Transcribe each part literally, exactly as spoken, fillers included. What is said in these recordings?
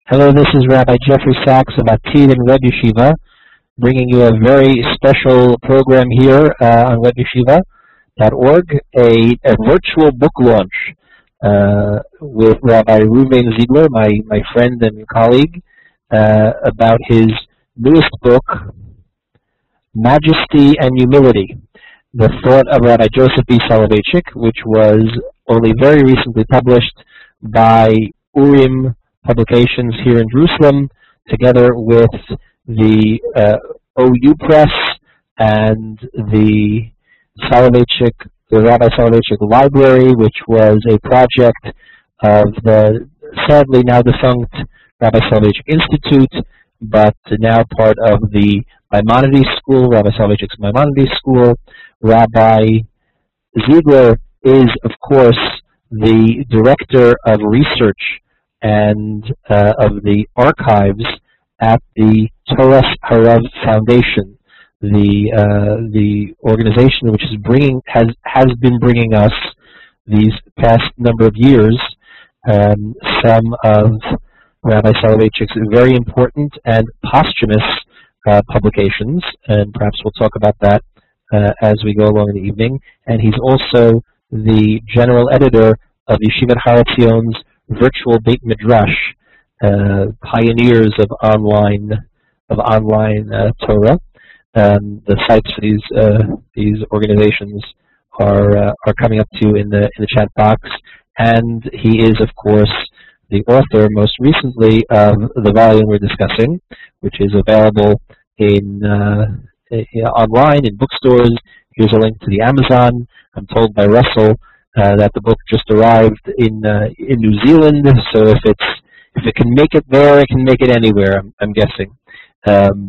Hello, this is Rabbi Jeffrey Sachs of Atid and Web Yeshiva, bringing you a very special program here uh, on web yeshiva dot org, a, a virtual book launch uh, with Rabbi Reuven Ziegler, my, my friend and colleague, uh, about his newest book, Majesty and Humility, the thought of Rabbi Joseph B. Soloveitchik, which was only very recently published by Urim Publications here in Jerusalem, together with the uh, O U Press and the Soloveitchik, the Rabbi Soloveitchik Library, which was a project of the sadly now defunct Rabbi Soloveitchik Institute, but now part of the Maimonides School, Rabbi Soloveitchik's Maimonides School. Rabbi Ziegler is, of course, the director of research and uh, of the archives at the Torah Harav Foundation, the uh, the organization which is bringing has has been bringing us these past number of years um, some of Rabbi Soloveitchik's very important and posthumous uh, publications, and perhaps we'll talk about that uh, as we go along in the evening. And he's also the general editor of Yeshivat Har Etzion's Virtual Beit Midrash, uh, pioneers of online of online uh, Torah. Um, the sites for these uh, these organizations are uh, are coming up to you in the in the chat box, and he is, of course, the author, most recently, of the volume we're discussing, which is available in, uh, in online in bookstores. Here's a link to the Amazon. I'm told by Russell Uh, that the book just arrived in uh, in New Zealand, so if it's if it can make it there, it can make it anywhere. I'm, I'm guessing. Um,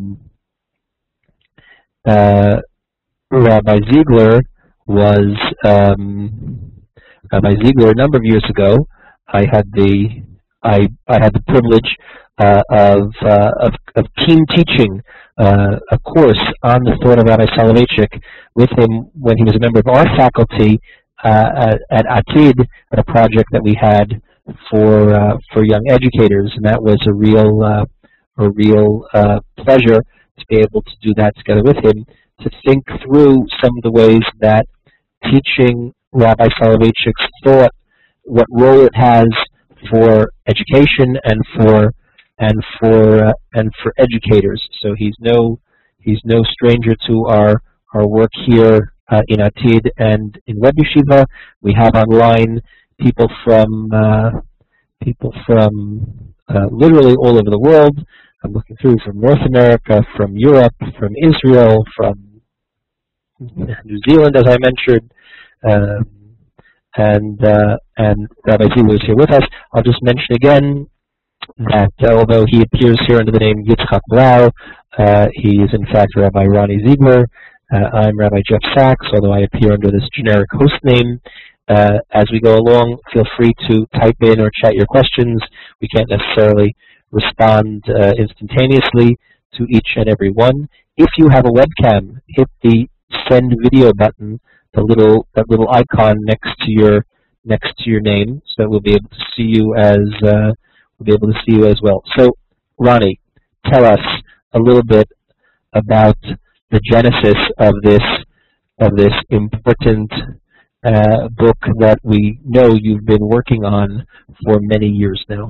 uh, Rabbi Ziegler was um, Rabbi Ziegler a number of years ago. I had the I I had the privilege uh, of, uh, of of team teaching uh, a course on the thought of Rabbi Soloveitchik with him when he was a member of our faculty Uh, at Atid, at a project that we had for uh, for young educators, and that was a real uh, a real uh, pleasure to be able to do that together with him, to think through some of the ways that teaching Rabbi Soloveitchik's thought, what role it has for education and for and for uh, and for educators. So he's no he's no stranger to our our work here Uh, in Atid and in Web Yeshiva. We have online people from uh, people from uh, literally all over the world. I'm looking through from North America, from Europe, from Israel, from New Zealand, as I mentioned, um, and uh, and Rabbi Ziegler is here with us. I'll just mention again that uh, although he appears here under the name Yitzchak Blau, uh, he is in fact Rabbi Ronnie Ziegler. Uh, I'm Rabbi Jeff Sachs, although I appear under this generic host name. Uh, as we go along, feel free to type in or chat your questions. We can't necessarily respond uh, instantaneously to each and every one. If you have a webcam, hit the send video button, the little that little icon next to your next to your name, so that we'll be able to see you as uh, we'll be able to see you as well. So, Ronnie, tell us a little bit about the genesis of this of this important uh, book that we know you've been working on for many years now.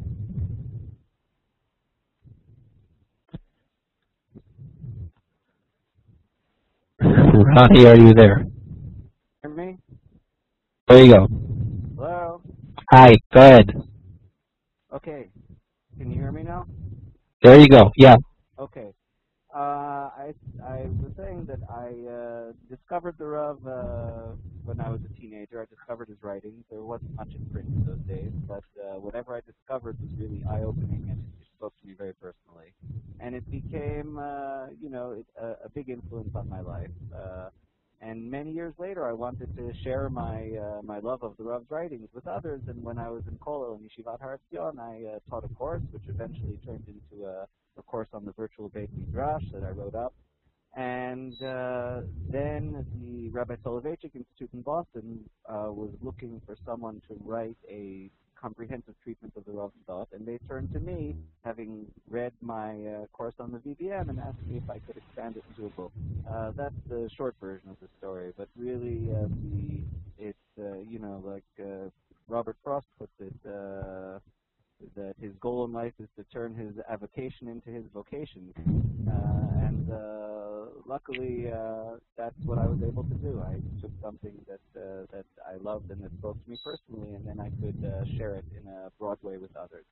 Ronnie, are you there? Hear me? There you go. Hello? Hi, go ahead. Okay. Can you hear me now? There you go. Yeah. Okay. Uh, I, I was saying that I uh, discovered the Rav uh, when I was a teenager. I discovered his writings. There wasn't much in print in those days, but uh, whatever I discovered was really eye-opening, and it spoke to me very personally. And it became, uh, you know, it, a, a big influence on my life. Uh, and many years later, I wanted to share my uh, my love of the Rav's writings with others. And when I was in Kollel in Yeshivat Har Etzion, I uh, taught a course, which eventually turned into a a course on the virtual Beit Midrash that I wrote up. And uh, then the Rabbi Soloveitchik Institute in Boston uh, was looking for someone to write a comprehensive treatment of the Rav's thought, and they turned to me, having read my uh, course on the V B M, and asked me if I could expand it into a book. Uh, that's the short version of the story, but really, uh, the it's uh, you know, like uh, Robert Frost puts it, uh, that his goal in life is to turn his avocation into his vocation, uh, and uh, luckily uh, that's what I was able to do. I took something that uh, that I loved and that spoke to me personally, and then I could uh, share it in a broad way with others.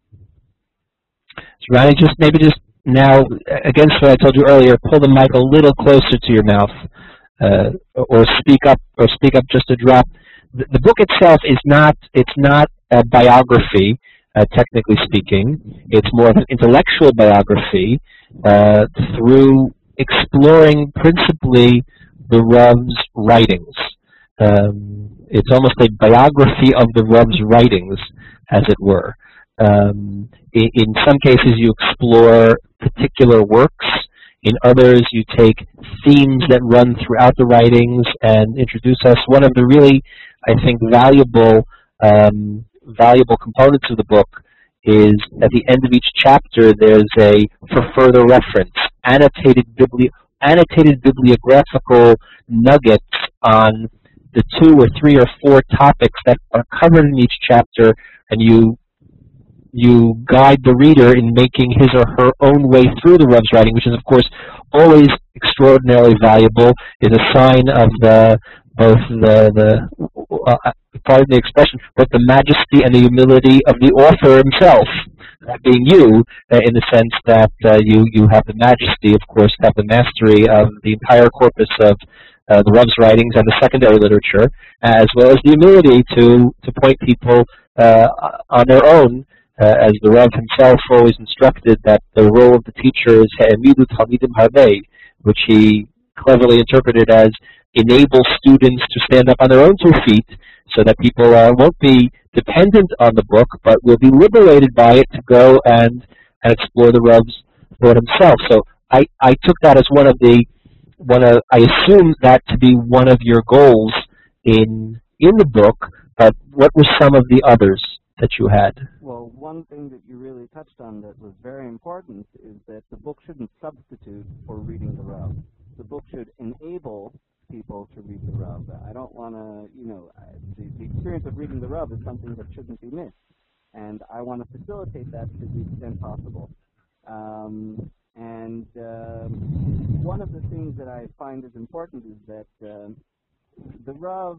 So Ronnie, just maybe just now, against what I told you earlier, pull the mic a little closer to your mouth, uh, or speak up, or speak up just a drop. The, the book itself is not, it's not a biography, uh, technically speaking. It's more of an intellectual biography uh, through exploring principally the Rav's writings. Um, it's almost a biography of the Rav's writings, as it were. Um, in, in some cases, you explore particular works. In others, you take themes that run throughout the writings and introduce us. One of the really, I think, valuable um, valuable components of the book is at the end of each chapter, there's a for further reference, annotated bibli annotated bibliographical nuggets on the two or three or four topics that are covered in each chapter, and you you guide the reader in making his or her own way through the Rav's writing, which is, of course, always extraordinarily valuable, is a sign of the both the, the uh, pardon the expression, both the majesty and the humility of the author himself, that being you, uh, in the sense that uh, you, you have the majesty, of course, have the mastery of the entire corpus of uh, the Rav's writings and the secondary literature, as well as the humility to, to point people uh, on their own, Uh, as the Rav himself always instructed, that the role of the teacher is ha'emidu talmidim harbei, which he cleverly interpreted as enable students to stand up on their own two feet, so that people uh, won't be dependent on the book, but will be liberated by it to go and, and explore the Rav's thought himself. So I, I took that as one of the, one of, I assume that to be one of your goals in in the book. But what were some of the others that you had? Well, one thing that you really touched on that was very important is that the book shouldn't substitute for reading the Rav. The book should enable people to read the Rav. I don't want to, you know, the, the experience of reading the Rav is something that shouldn't be missed, and I want to facilitate that to the extent possible. Um, and um, one of the things that I find is important is that uh, the Rav,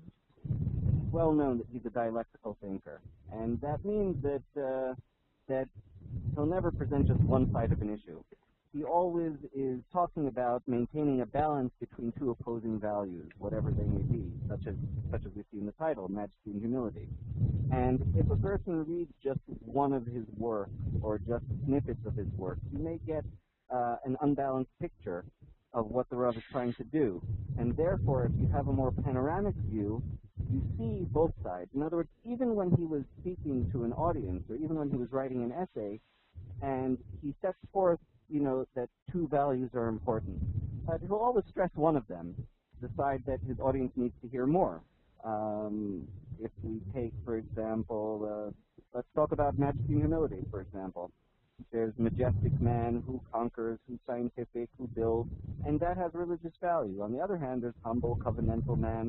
well known that he's a dialectical thinker, and that means that uh, that he'll never present just one side of an issue. He always is talking about maintaining a balance between two opposing values, whatever they may be, such as such as we see in the title, majesty and humility. And if a person reads just one of his work or just snippets of his work, you may get uh, an unbalanced picture of what the Rav is trying to do. And therefore, if you have a more panoramic view, you see both sides. In other words, even when he was speaking to an audience, or even when he was writing an essay, and he sets forth, you know, that two values are important, but he'll always stress one of them, the side that his audience needs to hear more. Um, if we take, for example, uh, let's talk about majesty and humility, for example. There's majestic man who conquers, who's scientific, who builds, and that has religious value. On the other hand, there's humble, covenantal man,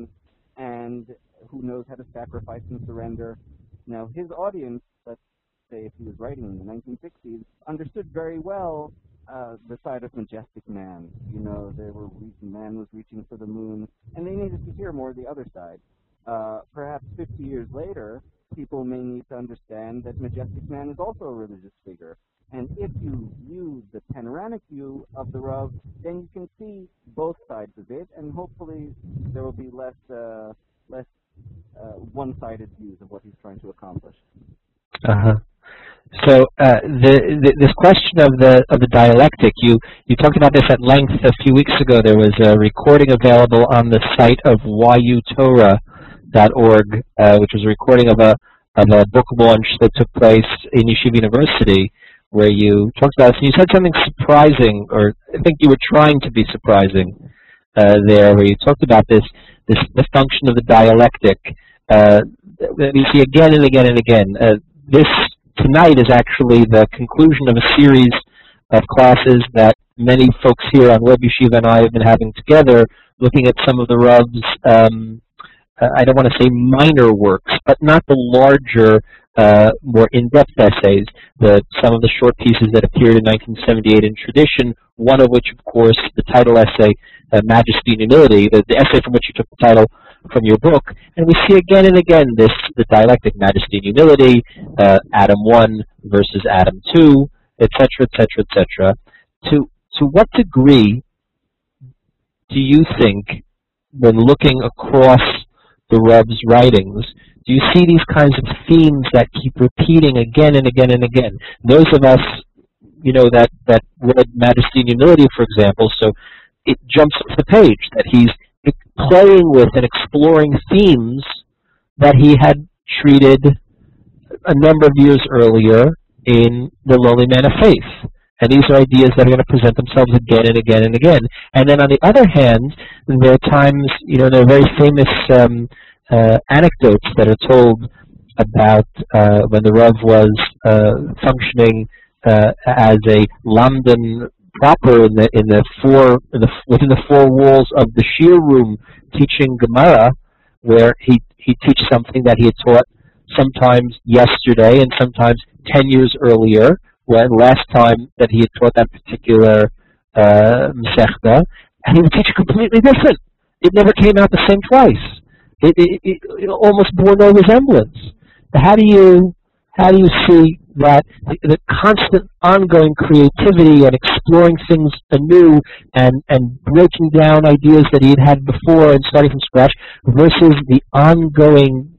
and who knows how to sacrifice and surrender. Now, his audience, let's say if he was writing in the nineteen sixties, understood very well uh, the side of majestic man. You know, they were man was reaching for the moon, and they needed to hear more of the other side. Uh, perhaps fifty years later, people may need to understand that majestic man is also a religious figure. And if you view the panoramic view of the Rav, then you can see both sides of it, and hopefully there will be less uh, less uh, one-sided views of what he's trying to accomplish. Uh-huh. So uh, the, the, this question of the of the dialectic, you you talked about this at length a few weeks ago. There was a recording available on the site of y u torah dot org, uh, which was a recording of a of a book launch that took place in Yeshiva University, where you talked about this, and you said something surprising, or I think you were trying to be surprising uh, there, where you talked about this, this the function of the dialectic. Uh, that we see again and again and again. Uh, this tonight is actually the conclusion of a series of classes that many folks here on Web Yeshiva and I have been having together, looking at some of the Rav's, um, uh, I don't want to say minor works, but not the larger, uh, more in-depth essays, the, some of the short pieces that appeared in nineteen seventy-eight in Tradition, one of which, of course, the title essay, uh, Majesty and Humility, the, the essay from which you took the title from your book, and we see again and again this, the dialectic, Majesty and Humility, uh, Adam one versus Adam two, et cetera, et cetera, et cetera. To, to what degree do you think, when looking across the Rav's writings, do you see these kinds of themes that keep repeating again and again and again? Those of us, you know, that, that read Majesty and Humility, for example, so it jumps off the page that he's playing with and exploring themes that he had treated a number of years earlier in The Lowly Man of Faith. And these are ideas that are going to present themselves again and again and again. And then on the other hand, there are times, you know, there are very famous um, uh, anecdotes that are told about uh, when the Rav was uh, functioning uh, as a Lamdan proper in the in the four in the, within the four walls of the Shir room, teaching Gemara, where he he teaches something that he had taught sometimes yesterday and sometimes ten years earlier, when last time that he had taught that particular uh, Masechta, and he would teach completely different. It never came out the same twice. It, it, it, it almost bore no resemblance. How do you how do you see that the, the constant ongoing creativity and exploring things anew and, and breaking down ideas that he had had before and starting from scratch versus the ongoing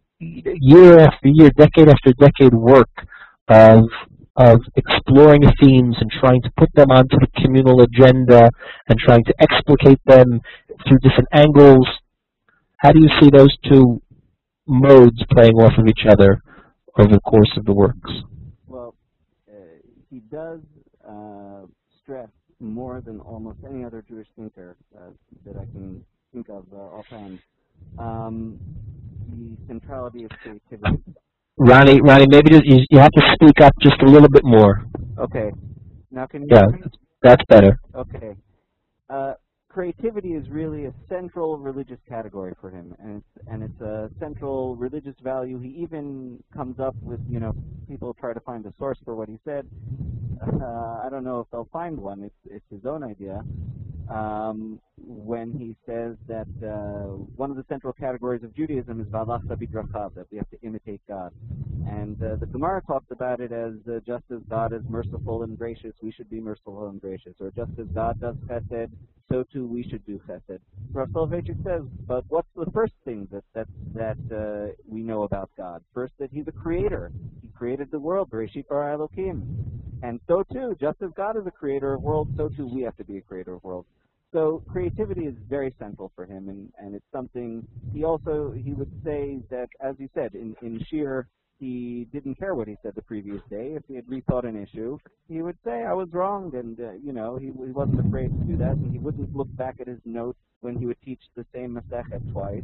year after year, decade after decade work of of exploring themes and trying to put them onto the communal agenda and trying to explicate them through different angles? How do you see those two modes playing off of each other over the course of the works? Well, uh, he does uh, stress more than almost any other Jewish thinker uh, that I can think of uh, offhand um, the centrality of creativity. Ronnie, Ronnie, maybe you, you have to speak up just a little bit more. Okay. Now can you Yeah, hear me? that's better. Okay. Uh, creativity is really a central religious category for him, and it's, and it's a central religious value. He even comes up with, you know, people try to find a source for what he said. Uh, I don't know if they'll find one. It's, it's his own idea. Um, when he says that uh, one of the central categories of Judaism is V'alachta b'drachav, that we have to imitate God. And uh, the Gemara talks about it as uh, just as God is merciful and gracious, we should be merciful and gracious. Or just as God does chesed, so too we should do chesed. Rav Soloveitchik says, but what's the first thing that that, that uh, we know about God? First, that He's a creator. He created the world, Bereshit bara Elokim. And so too, just as God is a creator of worlds, so too we have to be a creator of worlds. So creativity is very central for him, and, and it's something he also, he would say that, as you said, in, in Shir, he didn't care what he said the previous day. If he had rethought an issue, he would say, I was wrong, and, uh, you know, he, he wasn't afraid to do that, and he wouldn't look back at his notes when he would teach the same Masechet twice.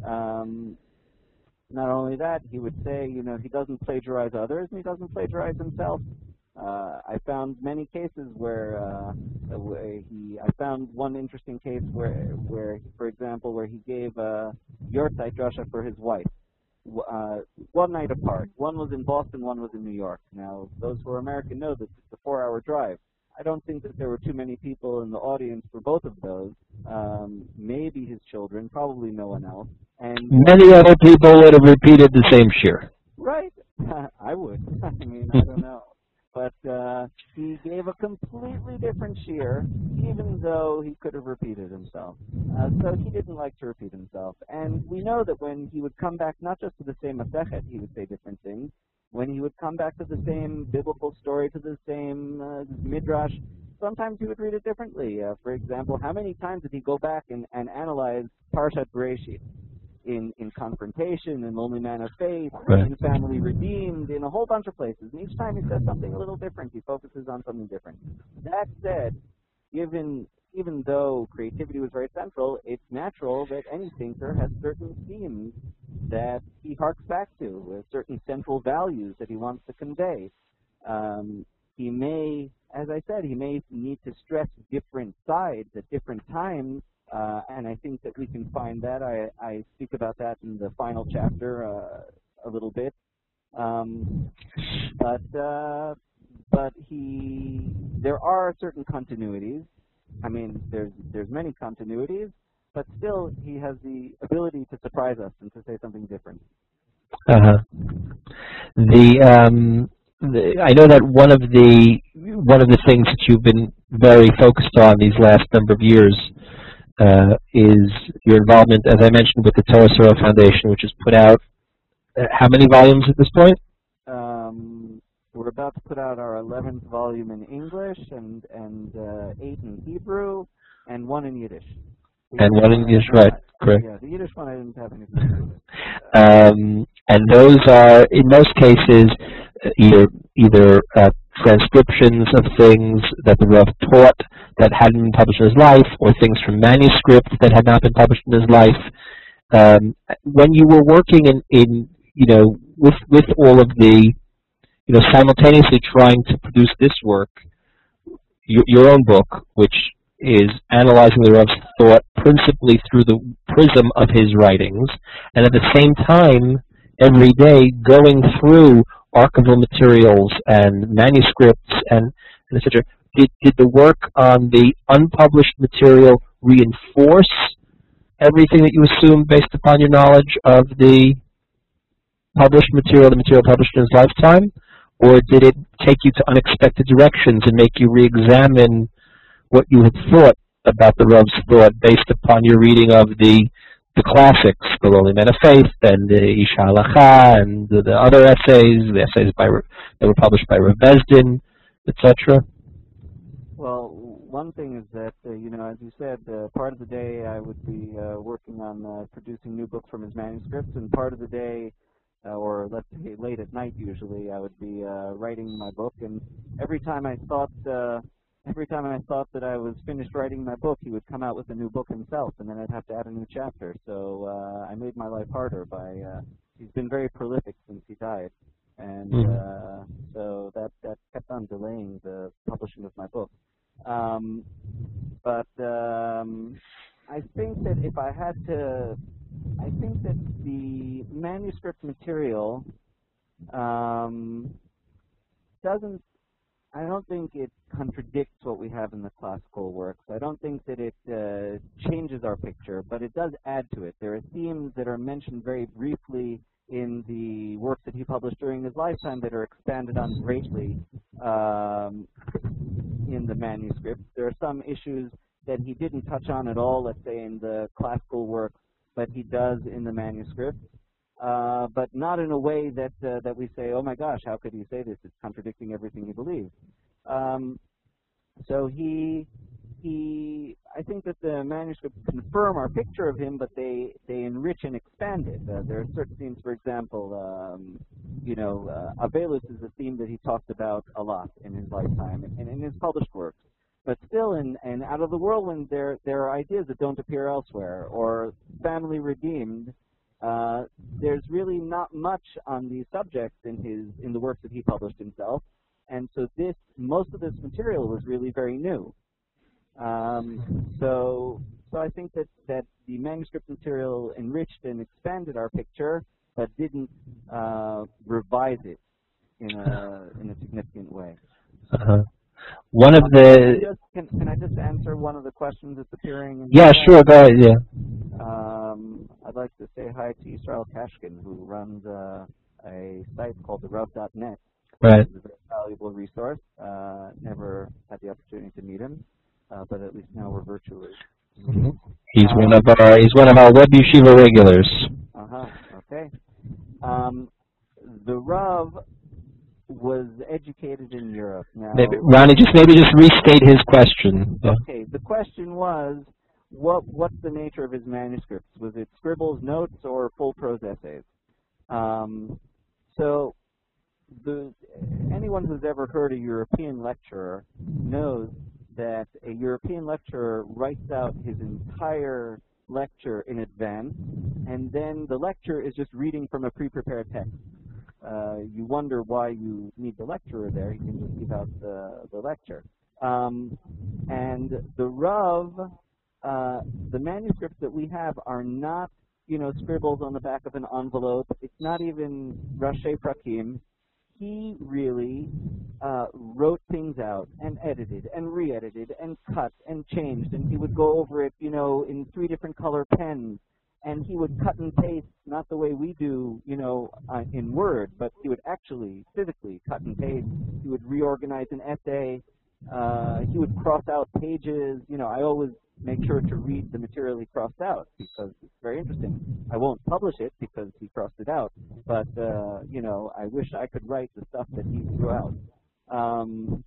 Um, not only that, he would say, you know, he doesn't plagiarize others, and he doesn't plagiarize himself. Uh, I found many cases where uh, where he. I found one interesting case where, where, for example, where he gave a Yortzeit drasha for his wife, uh, one night apart. One was in Boston, one was in New York. Now, those who are American know that it's a four-hour drive. I don't think that there were too many people in the audience for both of those. Um, maybe his children, probably no one else. And many other people would have repeated the same shir. Right? I would. I mean, I don't know. But uh, he gave a completely different shir, even though he could have repeated himself. Uh, so he didn't like to repeat himself. And we know that when he would come back, not just to the same Masechet, he would say different things. When he would come back to the same biblical story, to the same uh, midrash, sometimes he would read it differently. Uh, for example, how many times did he go back and, and analyze Parshat Bereshit? In, in Confrontation, in Lonely Man of Faith, right. In Family Redeemed, in a whole bunch of places. And each time he says something a little different. He focuses on something different. That said, given even though creativity was very central, it's natural that any thinker has certain themes that he harks back to, with certain central values that he wants to convey. Um, he may, as I said, he may need to stress different sides at different times, uh, and I think that we can find that. I, I speak about that in the final chapter uh, a little bit. Um, but uh, but he, there are certain continuities. I mean, there's there's many continuities, but still he has the ability to surprise us and to say something different. Uh-huh. The, um, the I know that one of the one of the things that you've been very focused on these last number of years uh, is your involvement, as I mentioned, with the Torah Sorel Foundation, which has put out uh, how many volumes at this point? Um, we're about to put out our eleventh volume in English and and uh, eight in Hebrew and one in Yiddish. The And Yiddish one in one, Yiddish, uh, right? Correct. Yeah, the Yiddish one I didn't have anything to do with. Um, and those are, in most cases, uh, either either uh, transcriptions of things that the Rav taught that hadn't been published in his life, or things from manuscripts that had not been published in his life. Um, when you were working in, in you know, with with all of the, you know, simultaneously trying to produce this work, your, your own book, which is analyzing the Rav's thought principally through the prism of his writings, and at the same time, every day going through archival materials and manuscripts and, and et cetera. Did, did the work on the unpublished material reinforce everything that you assumed based upon your knowledge of the published material, the material published in his lifetime, or did it take you to unexpected directions and make you re-examine what you had thought about the Rav's thought based upon your reading of the the classics, the Lowly Men of Faith, and the Isha Halacha, and the, the other essays, the essays by that were published by Rav Bezdin, et cetera? Well, one thing is that, uh, you know, as you said, uh, part of the day I would be uh, working on uh, producing new books from his manuscripts, and part of the day, uh, or let's say late at night usually, I would be uh, writing my book. And every time I thought, uh, every time I thought that I was finished writing my book, he would come out with a new book himself, and then I'd have to add a new chapter. So uh, I made my life harder by. Uh, he's been very prolific since he died, and uh, so that that kept on delaying the publishing of my book. Um, but um, I think that if I had to, I think that the manuscript material um, doesn't, I don't think it contradicts what we have in the classical works. I don't think that it uh, changes our picture, but it does add to it. There are themes that are mentioned very briefly in the works that he published during his lifetime that are expanded on greatly um, in the manuscripts. There are some issues that he didn't touch on at all, let's say in the classical works, but he does in the manuscripts, uh, but not in a way that uh, that we say, oh my gosh, how could he say this? It's contradicting everything he believes. Um, so he, he, I think that the manuscripts confirm our picture of him, but they, they enrich and expand it. Uh, there are certain themes, for example, um, you know, uh, Avelus is a theme that he talked about a lot in his lifetime and, and in his published works. But still, in, in Out of the Whirlwind, there, there are ideas that don't appear elsewhere. Or Family Redeemed, uh, there's really not much on these subjects in his in the works that he published himself. And so this, most of this material was really very new. Um, so, so I think that, that the manuscript material enriched and expanded our picture, but didn't uh, revise it in a in a significant way. Uh-huh. One of um, the just, can, can I just answer one of the questions that's appearing? In yeah, the sure, go ahead. Yeah. Um, I'd like to say hi to Israel Kashkin, who runs uh, a site called the Rav dot net. Right. It's a very valuable resource. Uh, never had the opportunity to meet him, uh, but at least now we're virtually. Mm-hmm. He's um, one of our he's one of our Web Yeshiva regulars. Uh huh. Okay. Um, the Rav was educated in Europe. Now, Maybe, Ronnie, just maybe just restate his question. Yeah. Okay. The question was, what what's the nature of his manuscripts? Was it scribbles, notes, or full prose essays? Um, so. The, anyone who's ever heard a European lecturer knows that a European lecturer writes out his entire lecture in advance, and then the lecture is just reading from a pre-prepared text. Uh, you wonder why you need the lecturer there. He can just give out the, the lecture. Um, and the Rav, uh, the manuscripts that we have are not, you know, scribbles on the back of an envelope. It's not even Rashi Prakim. He really uh, wrote things out and edited and re-edited and cut and changed, and he would go over it, you know, in three different color pens, and he would cut and paste, not the way we do, you know, uh, in Word, but he would actually physically cut and paste. He would reorganize an essay. Uh, he would cross out pages. You know, I always make sure to read the material he crossed out because it's very interesting. I won't publish it because he crossed it out, but, uh, you know, I wish I could write the stuff that he threw out. Um,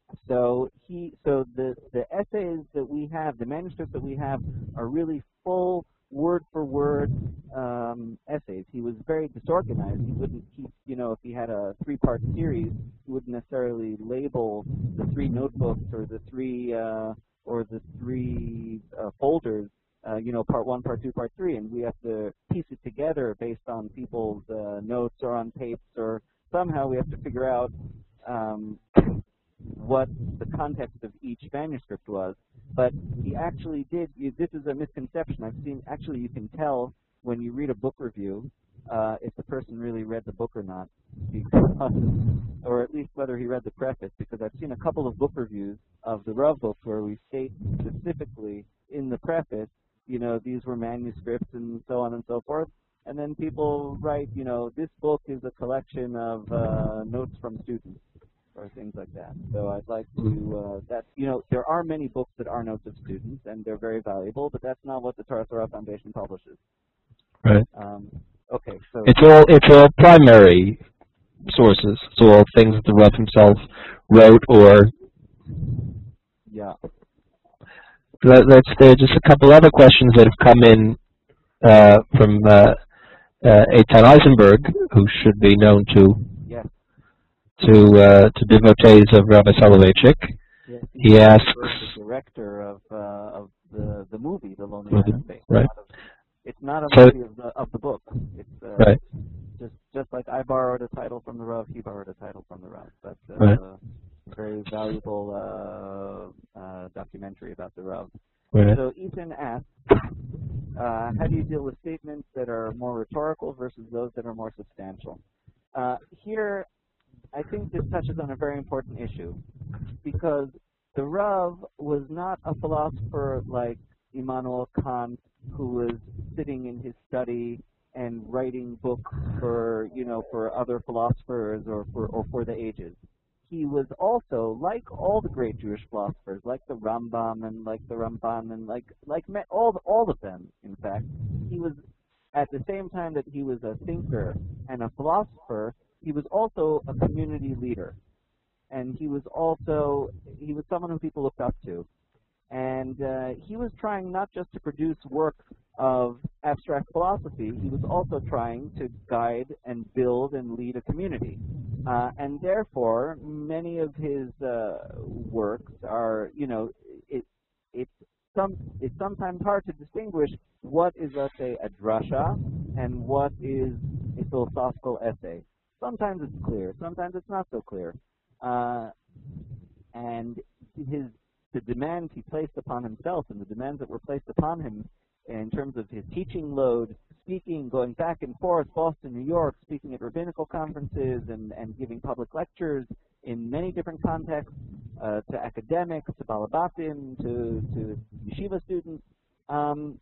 so he, so the, the essays that we have, the manuscripts that we have are really full word for word um, essays. He was very disorganized. He wouldn't keep, you know, if he had a three-part series, he wouldn't necessarily label the three notebooks or the three uh, or the three uh, folders, uh, you know, part one, part two, part three, and we have to piece it together based on people's uh, notes or on tapes, or somehow we have to figure out um, what the context of each manuscript was. But he actually did, this is a misconception. I've seen, actually you can tell when you read a book review uh, if the person really read the book or not, because, or at least whether he read the preface, because I've seen a couple of book reviews of the Rav books where we state specifically in the preface, you know, these were manuscripts and so on and so forth. And then people write, you know, this book is a collection of uh, notes from students, or things like that. So I'd like to, uh, that, you know, there are many books that are notes of students, and they're very valuable, but that's not what the Torah Torah Foundation publishes. Right. Um, okay, so... It's all, it's all primary sources. It's all things that the Rav himself wrote, or... Yeah. Let's, there are just a couple other questions that have come in uh, from uh, uh, Eitan Eisenberg, who should be known to yes. to uh, to devotees of Rabbi Soloveitchik. Yes, he, he asks, the director of uh, of the the movie, The Lonely movie, Island Space. right? It's not a so, movie of the of the book. It's uh, right. Just just like I borrowed a title from the Rav, he borrowed a title from the Rav. But uh, right. a very valuable uh, uh, documentary about the Rav. Right. So Ethan asks, uh, how do you deal with statements that are more rhetorical versus those that are more substantial? Uh, here, I think this touches on a very important issue, because the Rav was not a philosopher like Immanuel Kant, who was sitting in his study and writing books for, you know, for other philosophers or for or for the ages. He was also, like all the great Jewish philosophers, like the Rambam and like the Ramban and like like all all of them, in fact, he was, at the same time that he was a thinker and a philosopher, he was also a community leader, and he was also he was someone who people looked up to, and uh, he was trying not just to produce works of abstract philosophy, he was also trying to guide and build and lead a community. Uh, and therefore, many of his uh, works are, you know, it, it's, some, it's sometimes hard to distinguish what is, let's say, a drasha and what is a philosophical essay. Sometimes it's clear, sometimes it's not so clear. Uh, and his, the demands he placed upon himself and the demands that were placed upon him in terms of his teaching load, speaking, going back and forth, Boston, New York, speaking at rabbinical conferences and, and giving public lectures in many different contexts, uh, to academics, to balabatim, to, to yeshiva students. Um,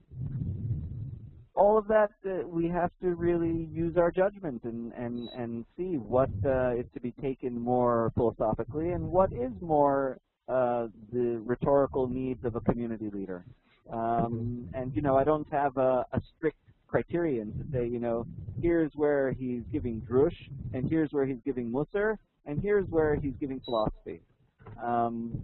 all of that, uh, we have to really use our judgment and, and, and see what uh, is to be taken more philosophically and what is more uh, the rhetorical needs of a community leader. Um, and, you know, I don't have a, a strict criterion to say, you know, here's where he's giving drush, and here's where he's giving musar, and here's where he's giving philosophy. Um,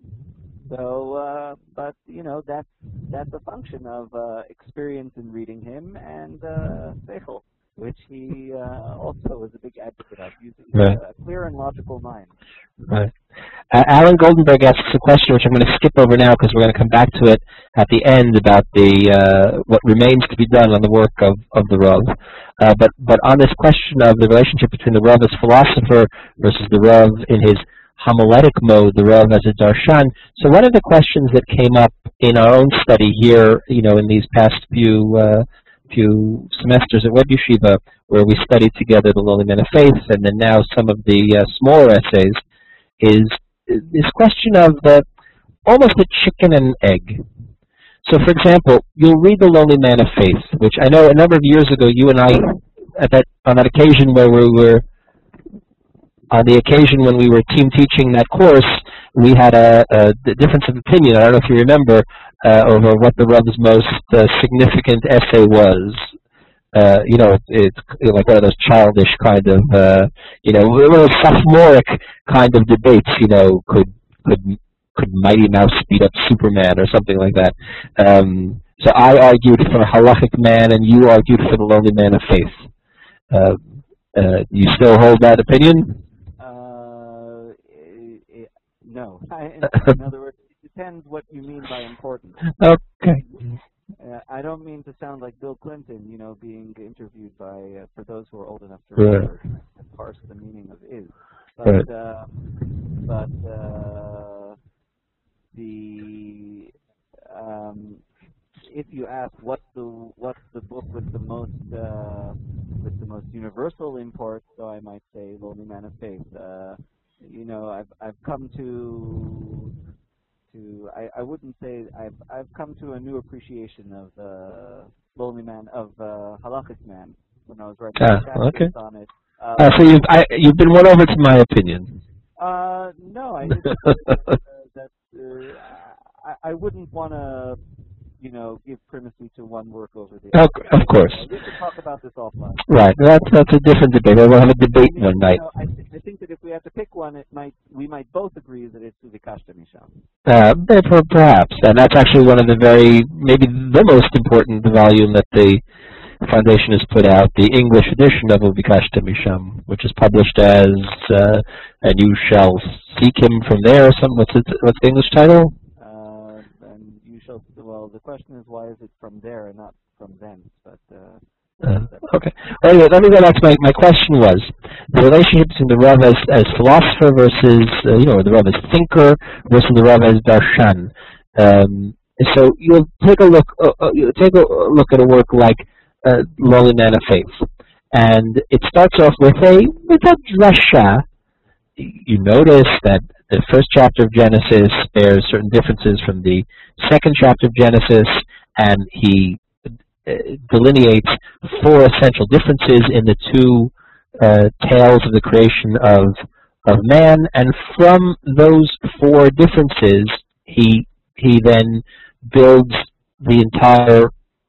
so, uh, but, you know, that's, that's a function of uh, experience in reading him and uh, seichel, which he uh, also was a big advocate of, using right. a clear and logical mind. Right. Uh, Alan Goldenberg asks a question which I'm going to skip over now because we're going to come back to it at the end about the uh, what remains to be done on the work of, of the Rav. Uh, but but on this question of the relationship between the Rav as philosopher versus the Rav in his homiletic mode, the Rav as a darshan. So one of the questions that came up in our own study here, you know, in these past few uh, few semesters at Web Yeshiva, where we studied together the Lowly Men of Faith, and then now some of the uh, smaller essays, is this question of the almost a chicken and egg. So, for example, you'll read the Lowly Man of Faith, which I know a number of years ago you and I, at that on that occasion where we were, on the occasion when we were team teaching that course, we had a, a difference of opinion. I don't know if you remember uh, over what the Rav's most uh, significant essay was. Uh, you know, it's it, like one of those childish kind of, uh, you know, one of those sophomoric kind of debates. You know, could could could Mighty Mouse speed up Superman or something like that. Um, so I argued for Halachic Man, and you argued for the Lowly Man of Faith. Uh, uh, do you still hold that opinion? Uh, it, it, no. I, in other words, it depends what you mean by important. Okay. Uh, I don't mean to sound like Bill Clinton, you know, being interviewed by, uh, for those who are old enough to remember, Right. and parse the meaning of is. But, Right. uh, but uh, the, um, if you ask what's the what's the book with the most uh, with the most universal import, so I might say Lowly Man of Faith. Uh, you know, I've I've come to to I, I wouldn't say I've I've come to a new appreciation of uh, Lowly Man of uh, Halachic Man when I was writing Ah, chapters okay. on it. Uh, Uh, so you've I, you've been won over to my opinion. uh, no, I just uh, that uh, I, I wouldn't want to, you know, give primacy to one work over the other. Okay, of course. Uh, we could talk about this offline. Right. That's that's a different debate. We'll have a debate I mean, one you night. know, I, th I think that if we had to pick one, it might we might both agree that it's Uvikashta Misham. Uh, per- perhaps, and that's actually one of the very, maybe the most important volume that the Foundation has put out, the English edition of Uvikashta Misham, which is published as, uh, and you shall seek him from there, or something. What's, it, what's the English title? Uh, and you shall, well, the question is why is it from there and not from thence, but... Uh, Uh, okay. Well, anyway, let me go back to my, my question was, the relationship between the Rav as, as philosopher versus, uh, you know, the Rav as thinker versus the Rav as darshan. Um, so you'll take a look, uh, uh, you'll take a look at a work like uh, Lowly Man of Faith, and it starts off with a with a drasha. You notice that the first chapter of Genesis bears certain differences from the second chapter of Genesis, and he uh, delineates four essential differences in the two uh, tales of the creation of of man, and from those four differences, he he then builds the entire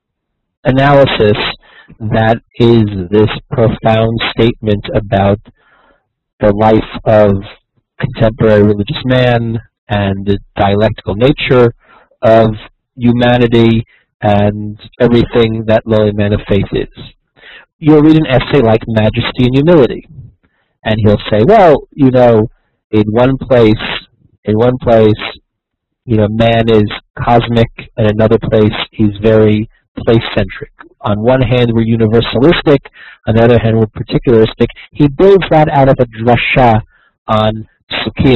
analysis that is this profound statement about the life of contemporary religious man and the dialectical nature of humanity and everything that Lowly Man of Faith is. You'll read an essay like Majesty and Humility, and he'll say, well, you know, in one place, in one place, you know, man is cosmic, and another place he's very place-centric. On one hand, we're universalistic. On the other hand, we're particularistic. He builds that out of a drasha on psukim.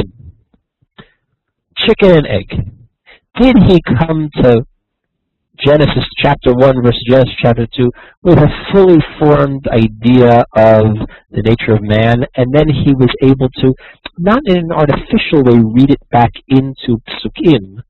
Chicken and egg. Did he come to Genesis chapter one versus Genesis chapter two with a fully formed idea of the nature of man, and then he was able to, not in an artificial way, read it back into psukim,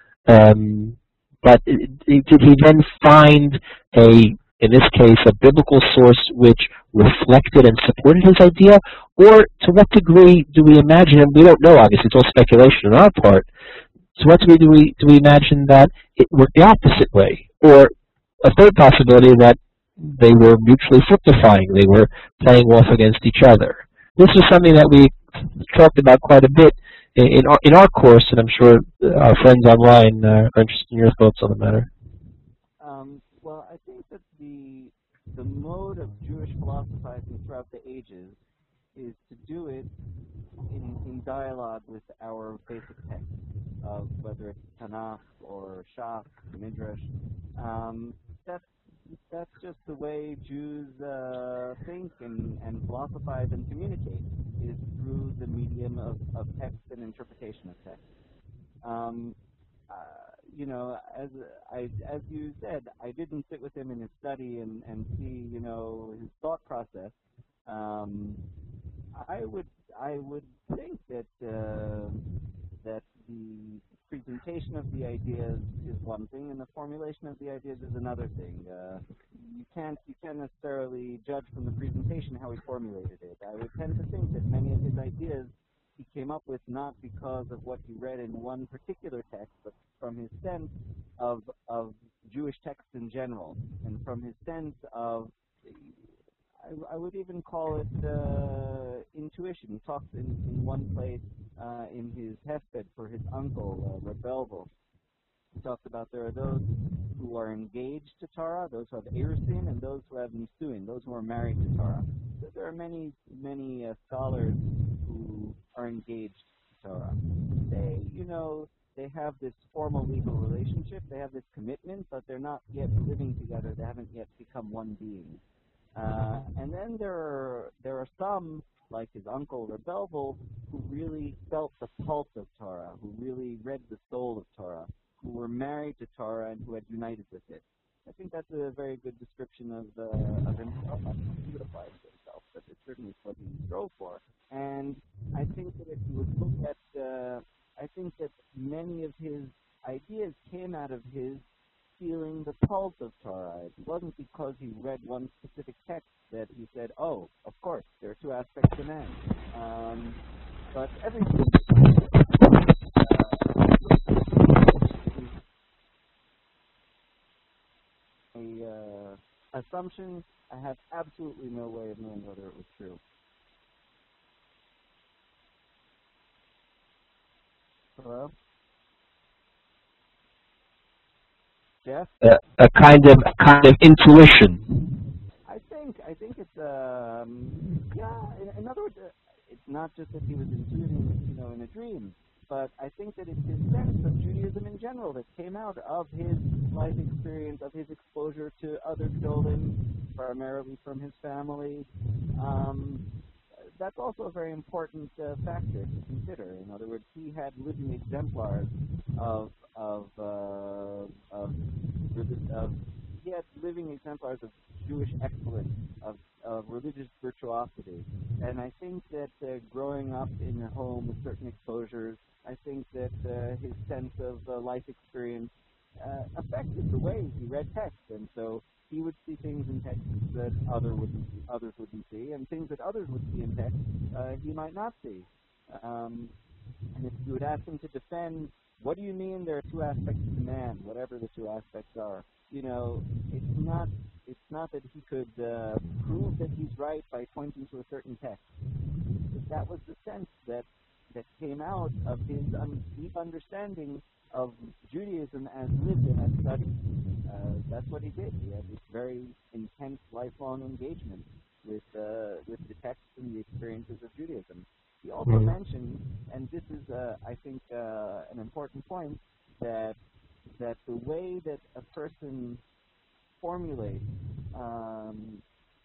um, but did he then find a, in this case, a biblical source which reflected and supported his idea? Or to what degree do we imagine, and we don't know, obviously, it's all speculation on our part, to what degree do we, do we imagine that it worked the opposite way? Or a third possibility, that they were mutually fructifying, they were playing off against each other. This is something that we talked about quite a bit in our, in our course, and I'm sure our friends online uh, are interested in your thoughts on the matter. Um, well, I think that the the mode of Jewish philosophizing throughout the ages is to do it in, in dialogue with our basic text, of whether it's Tanakh or Shach, Midrash. Um, that's, that's just the way Jews uh, think and, and philosophize and communicate, is through the medium of, of text and interpretation of text. Um, uh, you know, as I, as you said, I didn't sit with him in his study and, and see, you know, his thought process. Um, I would I would think that uh, that the presentation of the ideas is one thing, and the formulation of the ideas is another thing. Uh, you can't you can't necessarily judge from the presentation how he formulated it. I would tend to think that many of his ideas he came up with not because of what he read in one particular text, but from his sense of of Jewish texts in general, and from his sense of, I, I would even call it uh, intuition. He talks in, in one place uh, in his Hesped for his uncle, uh, Reb Belvel. He talks about there are those who are engaged to Torah, those who have Erusin, and those who have Nisuin, those who are married to Torah. So there are many, many uh, scholars who are engaged to Torah. They, you know, they have this formal legal relationship, they have this commitment, but they're not yet living together, they haven't yet become one being. Uh, and then there are, there are some, like his uncle Reb Belvel, who really felt the pulse of Torah, who really read the soul of Torah, who were married to Torah and who had united with it. I think that's a very good description of, uh, of himself. I don't know if he would apply it to himself, but it certainly is what he strove for. And I think that if you would look at, uh, I think that many of his ideas came out of his feeling the pulse of Torah. It wasn't because he read one specific text that he said, oh, of course, there are two aspects to man. Um, but everything uh, a uh, assumption. I have absolutely no way of knowing whether it was true. Hello? Jeff? A, a kind of a kind of intuition. I think I think it's um yeah. In, in other words, uh, it's not just that he was intuiting, you know, in a dream, but I think that it's his sense of Judaism in general that came out of his life experience, of his exposure to other Gedolim, primarily from his family. Um, that's also a very important uh, factor to consider. In other words, he had living exemplars of of uh, of, of he had living exemplars of Jewish excellence, of, of religious virtuosity. And I think that uh, growing up in a home with certain exposures, I think that uh, his sense of uh, life experience uh, affected the way he read text. And so he would see things in text that other wouldn't, others wouldn't see, and things that others would see in text uh, he might not see. Um, and if you would ask him to defend, what do you mean there are two aspects to man, whatever the two aspects are, you know, it's not it's not that he could uh, prove that he's right by pointing to a certain text. That was the sense that that came out of his un- deep understanding of Judaism as lived and as studied. Uh, that's what he did. He had this very intense, lifelong engagement with uh, with the texts and the experiences of Judaism. He also mm-hmm. mentioned, and this is, uh, I think, uh, an important point, that that the way that a person formulates, um,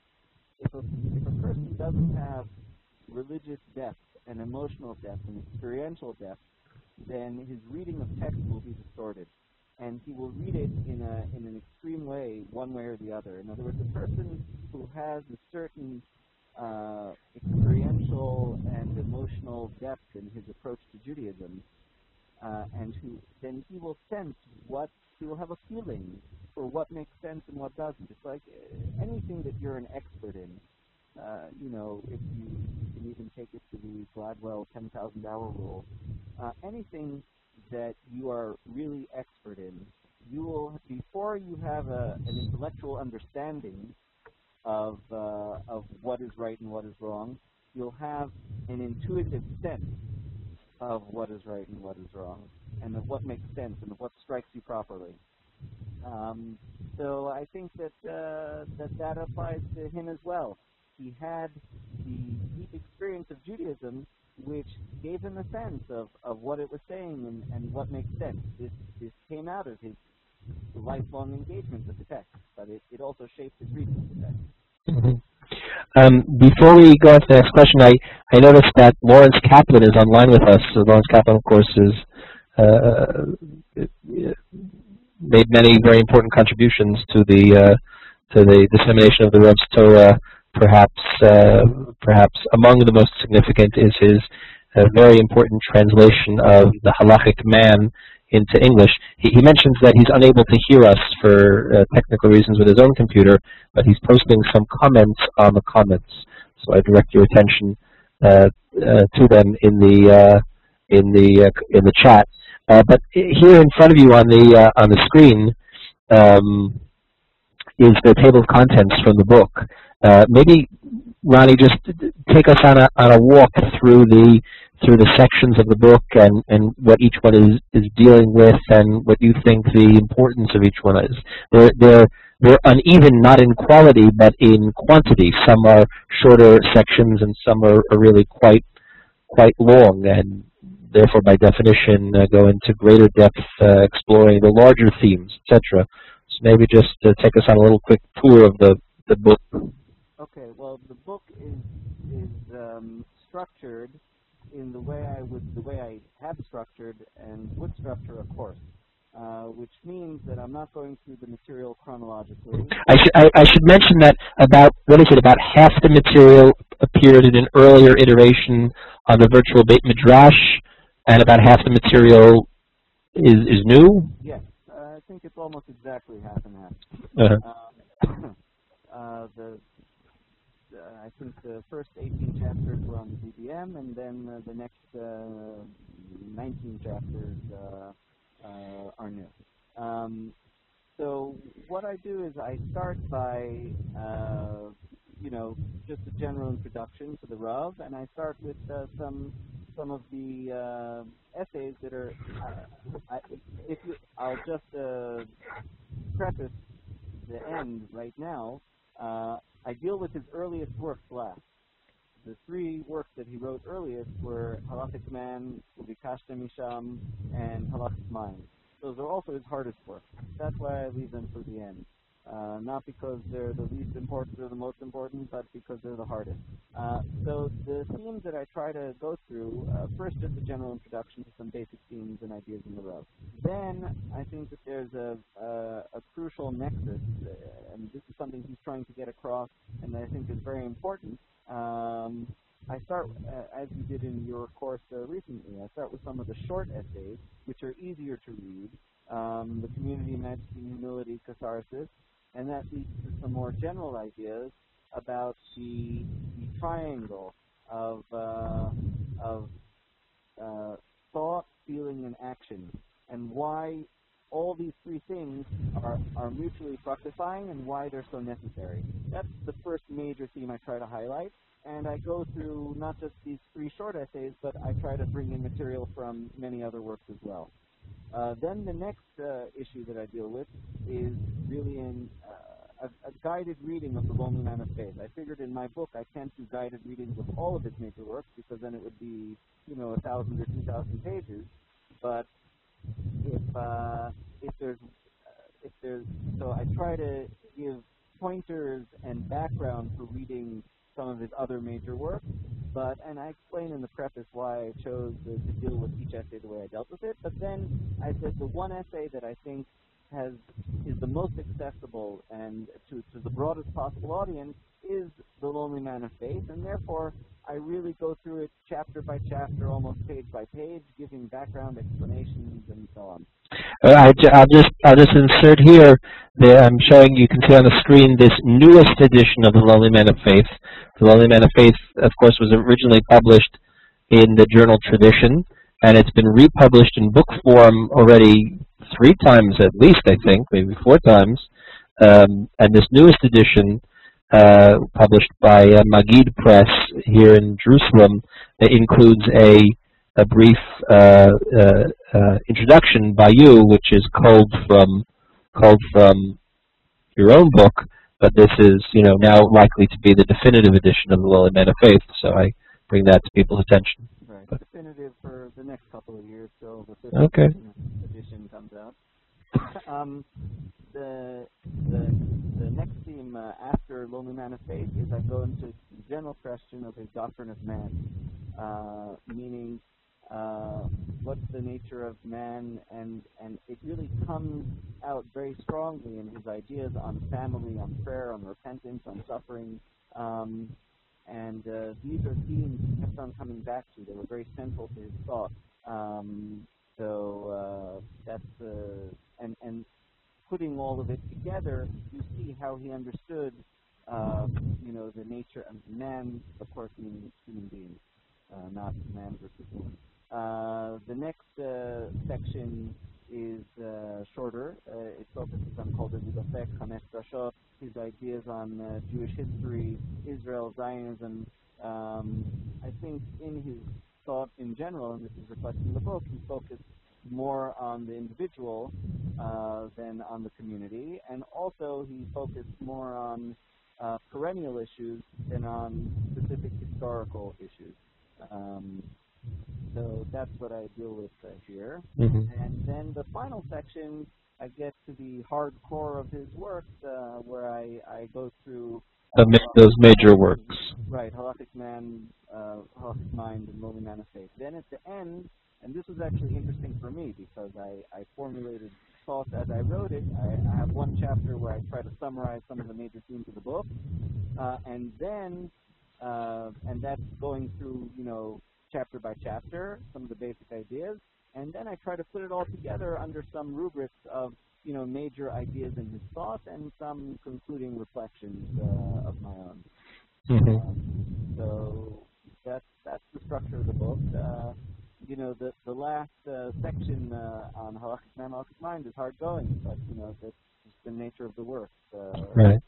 if a if a person doesn't have religious depth and emotional depth and experiential depth, then his reading of text will be distorted, and he will read it in a in an extreme way, one way or the other. In other words, a person who has a certain uh, experiential and emotional depth in his approach to Judaism, uh, and who then he will sense what he will have a feeling for what makes sense and what doesn't. It's like uh, anything that you're an expert in. Uh, you know, if you, you can even take it to the Gladwell ten thousand hour rule. Uh, anything that you are really expert in, you will, before you have a, an intellectual understanding of uh, of what is right and what is wrong, you'll have an intuitive sense of what is right and what is wrong, and of what makes sense and of what strikes you properly. Um, so I think that uh, that that applies to him as well. He had the deep experience of Judaism which gave him a sense of, of what it was saying and, and what makes sense. This, this came out of his lifelong engagement with the text, but it, it also shaped his reading of the text. Mm-hmm. um, before we go on to the next question, I, I noticed that Lawrence Kaplan is online with us. So Lawrence Kaplan, of course, is uh, made many very important contributions to the uh, to the dissemination of the Rav's Torah. Perhaps, uh, perhaps among the most significant is his uh, very important translation of the Halachic Man into English. He, he mentions that he's unable to hear us for uh, technical reasons with his own computer, but he's posting some comments on the comments. So I direct your attention uh, uh, to them in the uh, in the uh, in the chat. Uh, but here in front of you on the uh, on the screen um, is the table of contents from the book. Uh, maybe Ronnie, just take us on a on a walk through the through the sections of the book and, and what each one is, is dealing with and what you think the importance of each one is. They're they're they're uneven, not in quality but in quantity. Some are shorter sections and some are, are really quite quite long and therefore by definition uh, go into greater depth uh, exploring the larger themes, et cetera. So maybe just uh, take us on a little quick tour of the, the book. Okay, well, the book is is um, structured in the way I would, the way I have structured and would structure a course, uh, which means that I'm not going through the material chronologically. I should I, I should mention that about what is it? About half the material appeared in an earlier iteration on the virtual Beit Midrash, and about half the material is is new. Yes, uh, I think it's almost exactly half and half. Uh-huh. uh, uh, the Uh, I think the first eighteen chapters were on the D B M, and then uh, the next uh, nineteen chapters uh, uh, are new. Um, so what I do is I start by, uh, you know, just a general introduction to the Rav, and I start with uh, some some of the uh, essays that are. Uh, I, if you, I'll just uh, preface the end right now. Uh, I deal with his earliest works last. The three works that he wrote earliest were Halachic Man, Ubikashta Misham, and Halachic Mind. Those are also his hardest works. That's why I leave them for the end. Uh, not because they're the least important or the most important, but because they're the hardest. Uh, so the themes that I try to go through, uh, first just a general introduction to some basic themes and ideas in the Rav. Then I think that there's a, a, a crucial nexus, uh, and this is something he's trying to get across, and I think is very important. Um, I start, uh, as you did in your course uh, recently, I start with some of the short essays, which are easier to read, um, the community, majesty, humility, catharsis, and that leads to some more general ideas about the, the triangle of, uh, of uh, thought, feeling, and action, and why all these three things are, are mutually fructifying and why they're so necessary. That's the first major theme I try to highlight, and I go through not just these three short essays, but I try to bring in material from many other works as well. Uh, then the next uh, issue that I deal with is really in uh, a, a guided reading of The Lonely Man of Faith. I figured in my book I can't do guided readings of all of his major works because then it would be, you know, a thousand or two thousand pages. But if uh, if there's uh, if there's so I try to give pointers and background for reading some of his other major works, but and I explain in the preface why I chose to, to deal with each essay the way I dealt with it. But then I said the one essay that I think has is the most accessible and to, to the broadest possible audience is The Lonely Man of Faith, and therefore I really go through it chapter by chapter, almost page by page, giving background explanations and so on. Uh, I, I'll just I'll just insert here that I'm showing, you can see on the screen, this newest edition of The Lonely Man of Faith. The Lonely Man of Faith, of course, was originally published in the journal Tradition, and it's been republished in book form already three times at least, I think, maybe four times. Um, and this newest edition, uh, published by uh, Magid Press here in Jerusalem, it includes a a brief uh, uh, uh, introduction by you, which is culled from culled from your own book, but this is, you know, now likely to be the definitive edition of the Lowly Man of Faith, so I bring that to people's attention. Right, But, definitive for the next couple of years till the fifth okay. edition comes out. um, the, the the next theme uh, after Lowly Man of Faith is I go into the general question of his doctrine of man, uh, meaning uh, what's the nature of man, and, and it really comes out very strongly in his ideas on family, on prayer, on repentance, on suffering, um, and uh, these are themes he kept on coming back to. They were very central to his thought. Um, so uh, that's uh, and and putting all of it together, you see how he understood, uh, you know, the nature of man, of course, meaning human beings, uh, not man versus woman. Uh, the next uh, section is uh, shorter. Uh, it focuses on Kol Dafek, Chamesh Drashot, his ideas on uh, Jewish history, Israel, Zionism. Um, I think in his thought in general, and this is reflected in the book, he focused more on the individual uh, than on the community, and also he focused more on uh, perennial issues than on specific historical issues. Um, so that's what I deal with uh, here. Mm-hmm. And then the final section, I get to the hardcore of his work, uh, where I, I go through Uh, ma- those major works. right, Halachic Man, uh, Halachic Mind, and Lowly Man of Faith. Then at the end, and this was actually interesting for me because I, I formulated thoughts as I wrote it. I, I have one chapter where I try to summarize some of the major themes of the book, uh, and then, uh, and that's going through, you know, chapter by chapter, some of the basic ideas, and then I try to put it all together under some rubrics of, you know, major ideas in his thought and some concluding reflections uh, of my own. Mm-hmm. Um, so that's that's the structure of the book. Uh, you know, the the last uh, section uh, on Halachic Man, Halachic Mind is hard going, but you know that's just the nature of the work. Uh, Right.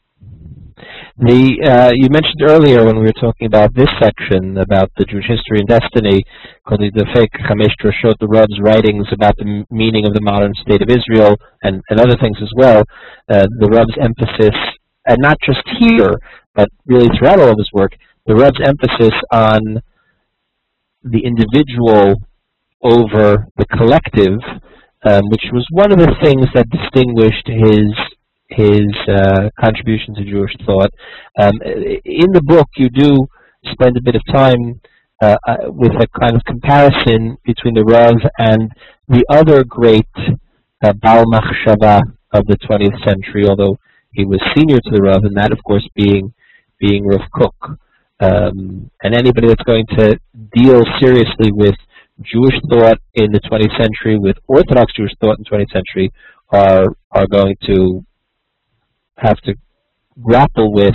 The uh, you mentioned earlier when we were talking about this section about the Jewish history and destiny, called the Fake Chamesh Drashot, the Rav's writings about the m- meaning of the modern state of Israel and, and other things as well. Uh, the Rav's emphasis, and not just here, but really throughout all of his work, the Rav's emphasis on the individual over the collective, um, which was one of the things that distinguished his his uh, contribution to Jewish thought. Um, in the book, you do spend a bit of time uh, uh, with a kind of comparison between the Rav and the other great uh, Baal Machshava of the twentieth century, although he was senior to the Rav, and that, of course, being being Rav Kook. Um, and anybody that's going to deal seriously with Jewish thought in the twentieth century, with Orthodox Jewish thought in the twentieth century, are are going to have to grapple with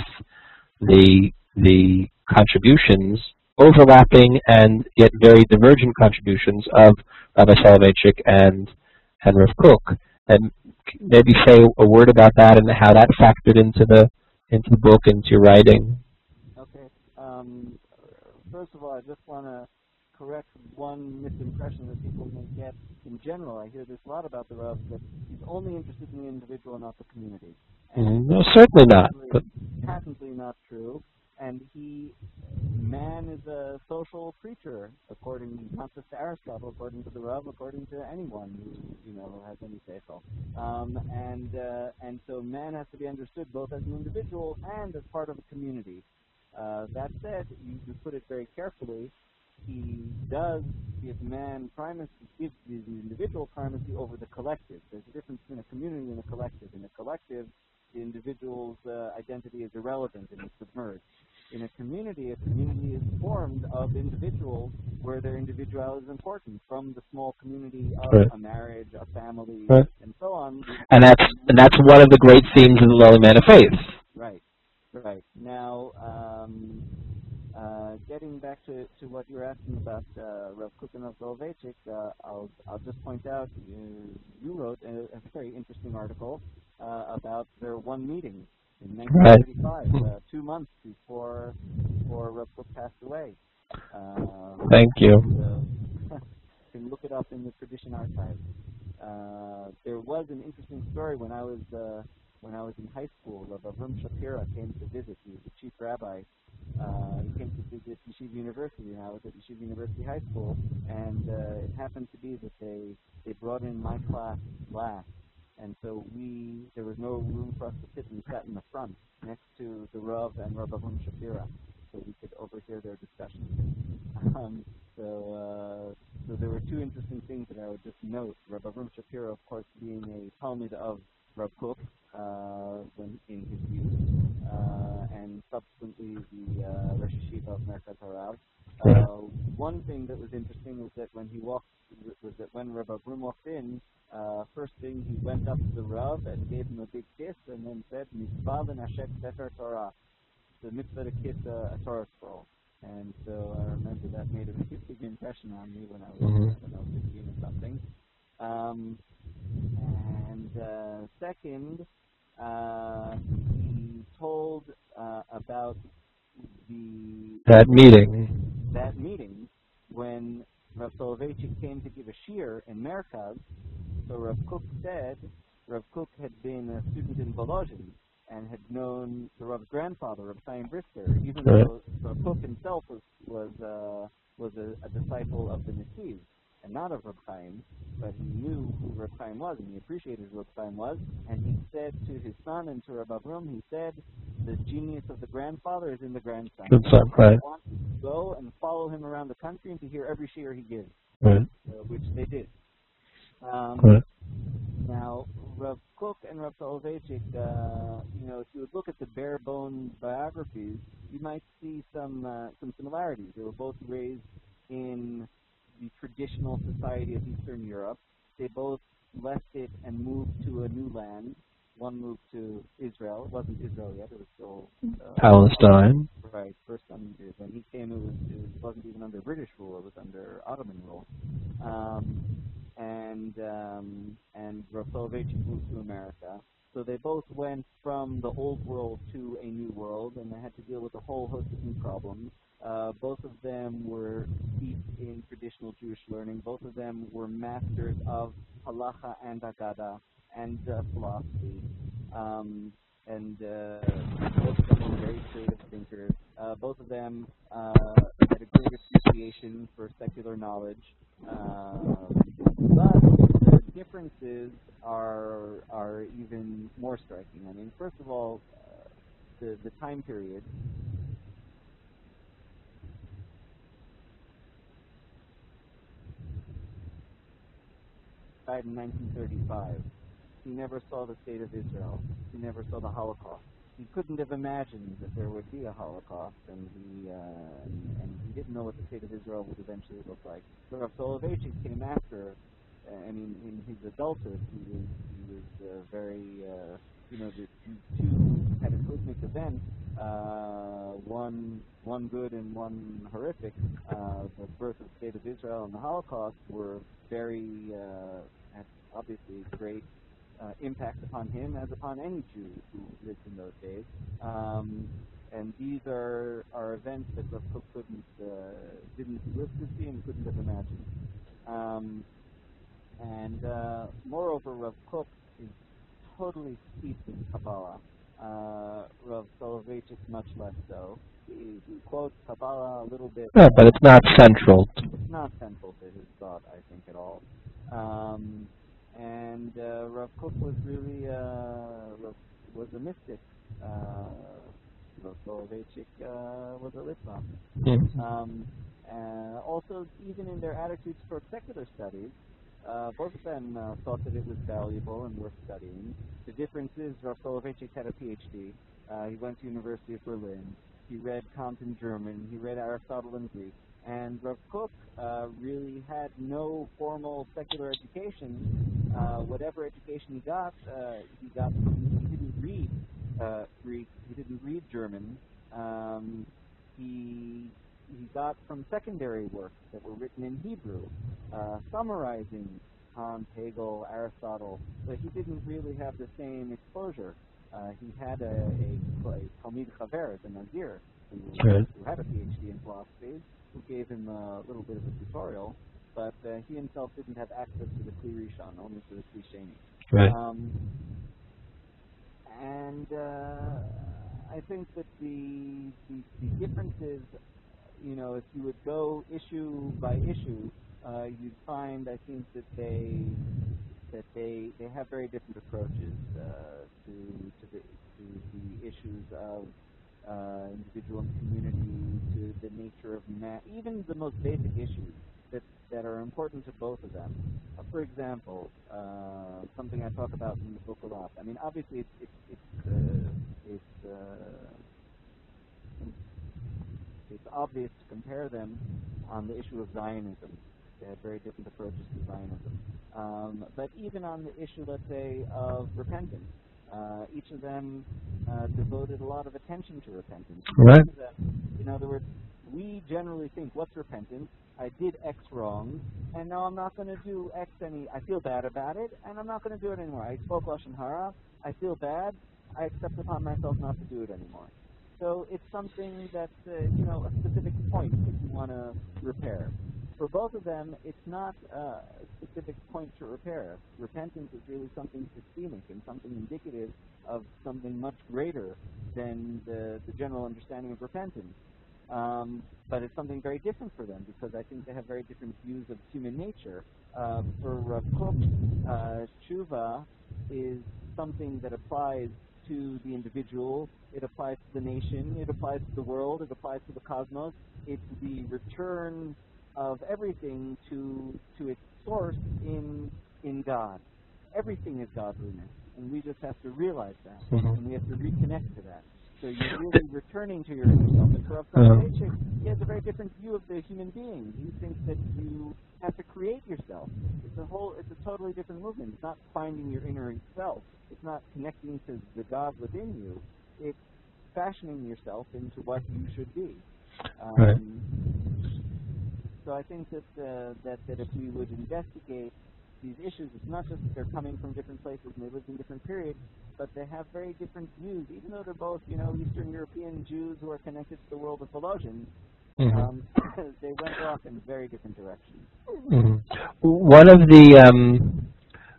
the the contributions, overlapping and yet very divergent contributions of Rabbi Soloveitchik and and Rav Kook. And maybe say a word about that and how that factored into the into the book, into your writing. Okay. Um, first of all, I just want to correct one misimpression that people may get in general. I hear this a lot about the Rav, that he's only interested in the individual, not the community. Mm, no, certainly not. But patently not true. And he, man is a social creature, according not just to Aristotle, according to the Rav, according to anyone who, you know, has any say-so. Um, and uh, and so man has to be understood both as an individual and as part of a community. Uh, that said, you, you put it very carefully. He does give man primacy, gives the individual primacy over the collective. There's a difference between a community and a collective. In a collective, the individual's uh, identity is irrelevant and is submerged. In a community, a community is formed of individuals where their individuality is important, from the small community of right. a marriage, a family, right. and so on. And that's and that's one of the great themes of the Lowly Man of Faith. Right, right. Now, um, uh, getting back to, to what you were asking about uh, Rav Kook and Rav Soloveitchik, uh, I'll I'll just point out you, you wrote a, a very interesting article uh, about their one meeting in nineteen thirty-five, right. uh, two months before before Rav Kook passed away. Uh, Thank you. Uh, you can look it up in the Tradition Archive. Uh, there was an interesting story when I was uh, when I was in high school, Rav Avram Shapira came to visit. He was the chief rabbi. Uh, he came to visit Yeshiva University, and I was at Yeshiva University High School, and uh, it happened to be that they, they brought in my class last, and so we, there was no room for us to sit, and we sat in the front next to the Rav and Rav Avram Shapira, so we could overhear their discussions. Um, so, uh, so there were two interesting things that I would just note. Rav Avram Shapira, of course, being a Talmid of Rav Kook uh, when in his youth, uh, and subsequently the uh, Rosh Yeshiva of Merkat Harav. Uh, one thing that was interesting was that when he walked, was that when Rav Avram walked in, uh, first thing he went up to the Rav and gave him a big kiss, and then said, "Mitzvah v'nashek sefer Torah," the mitzvah to kiss a, a Torah scroll. And so I remember that made a big impression on me when I was, mm-hmm. when I was fifteen or something. Um, and uh, second, uh, he told uh, about the that meeting. That meeting when Rav Soloveitchik came to give a shiur in Merkaz. So Rav Kook said Rav Kook had been a student in Volozhin and had known the Rav's grandfather, Rav Chaim Brisker, even right. though Rav Kook himself was was uh, was a, a disciple of the Nesiv and not of Rav Chaim, but he knew who Rav Chaim was and he appreciated who Rav Chaim was, and he said to his son and to Rav Avram, he said, "The genius of the grandfather is in the grandson. Good son, right. I want you to go and follow him around the country and to hear every shiur he gives," right. uh, which they did. Um, right. Now, Rav Kook and Rav Soloveitchik, uh, you know, if you would look at the bare bones biographies, you might see some uh, some similarities. They were both raised in the traditional society of Eastern Europe. They both left it and moved to a new land. One moved to Israel. It wasn't Israel yet. It was still uh, Palestine. Right. First, um, when he came, it, was, it wasn't even under British rule. It was under Ottoman rule. Um, and um, and Rav Soloveitchik moved to America. So they both went from the old world to a new world, and they had to deal with a whole host of new problems. Uh, both of them were steeped in traditional Jewish learning. Both of them were masters of halacha and agada and uh, philosophy. Um, and uh, both of them were very creative thinkers. Uh, both of them uh, had a great appreciation for secular knowledge. Uh, but the differences are are even more striking. I mean, first of all, uh, the the time period. Died in nineteen thirty-five. He never saw the state of Israel. He never saw the Holocaust. He couldn't have imagined that there would be a Holocaust, and he uh, and, and he didn't know what the state of Israel would eventually look like. So Rav Soloveitchik came after. I mean, in his adulthood, he was he was uh, very uh, you know the, the two cataclysmic events, uh, one one good and one horrific, uh, the birth of the state of Israel and the Holocaust, were very uh, had obviously great uh, impact upon him as upon any Jew who lived in those days. Um, and these are are events that Rav Kook couldn't uh, didn't live to see and couldn't have imagined. Um, And uh, moreover, Rav Kook is totally steeped in Kabbalah. Uh, Rav Soloveitchik much less so. He, he quotes Kabbalah a little bit. Yeah, but it's not central. It's not central to his thought, I think, at all. Um, and uh, Rav Kook was really uh, was a mystic. Uh, Rav Soloveitchik uh, was a Litva. Mm-hmm. Um, uh, also, even in their attitudes toward secular studies, Uh, both of them uh, thought that it was valuable and worth studying. The difference is Rav Soloveitchik had a P H D. Uh, he went to University of Berlin. He read Kant in German. He read Aristotle in Greek. And Rav Kook uh, really had no formal secular education. Uh, whatever education he got, uh, he got. He didn't read uh, Greek. He didn't read German. Um, he he got from secondary works that were written in Hebrew, uh, summarizing Kant, Hegel, Aristotle, but he didn't really have the same exposure. Uh, he had a, a, a Talmid Chaver, a Nazir, who, right. who had a P H D in philosophy, who gave him a little bit of a tutorial, but uh, he himself didn't have access to the Kli Rishon, only to the Kli Sheni. Right. Um, and uh, I think that the, the the differences, you know, if you would go issue by issue, uh, you'd find, I think, that they that they they have very different approaches uh, to to the to the issues of uh, individual and community, to the nature of man, even the most basic issues that that are important to both of them. Uh, for example, uh, something I talk about in the book a lot. I mean, obviously, it's it's it's uh, it's, uh, it's obvious to compare them on the issue of Zionism. They have very different approaches to Zionism. Um, but even on the issue, let's say, of repentance, uh, each of them uh, devoted a lot of attention to repentance. Right. In other words, we generally think, what's repentance? I did X wrong, and now I'm not going to do X any. I feel bad about it, and I'm not going to do it anymore. I spoke Lashon Hara. I feel bad. I accept upon myself not to do it anymore. So it's something that's, uh, you know, a specific point that you want to repair. For both of them, it's not uh, a specific point to repair. Repentance is really something systemic and something indicative of something much greater than the, the general understanding of repentance. Um, but it's something very different for them because I think they have very different views of human nature. Uh, for Rav Kook, uh, tshuva is something that applies to the individual, it applies to the nation, it applies to the world, it applies to the cosmos. It's the return of everything to to its source in in God. Everything is godliness, and we just have to realize that, Mm-hmm. and we have to reconnect to that. So you're really returning to your inner self. And for Rav Soloveitchik, he has a very different view of the human being. He thinks that you have to create yourself. It's a whole, it's a totally different movement. It's not finding your inner self. It's not connecting to the God within you. It's fashioning yourself into what you should be. Um, Right. So I think that, uh, that that if we would investigate these issues, it's not just that they're coming from different places and they lived in different periods, but they have very different views. Even though they're both, you know, Eastern European Jews who are connected to the world of Volozhin, Mm-hmm. um, they went off in very different directions. Mm-hmm. One of the um,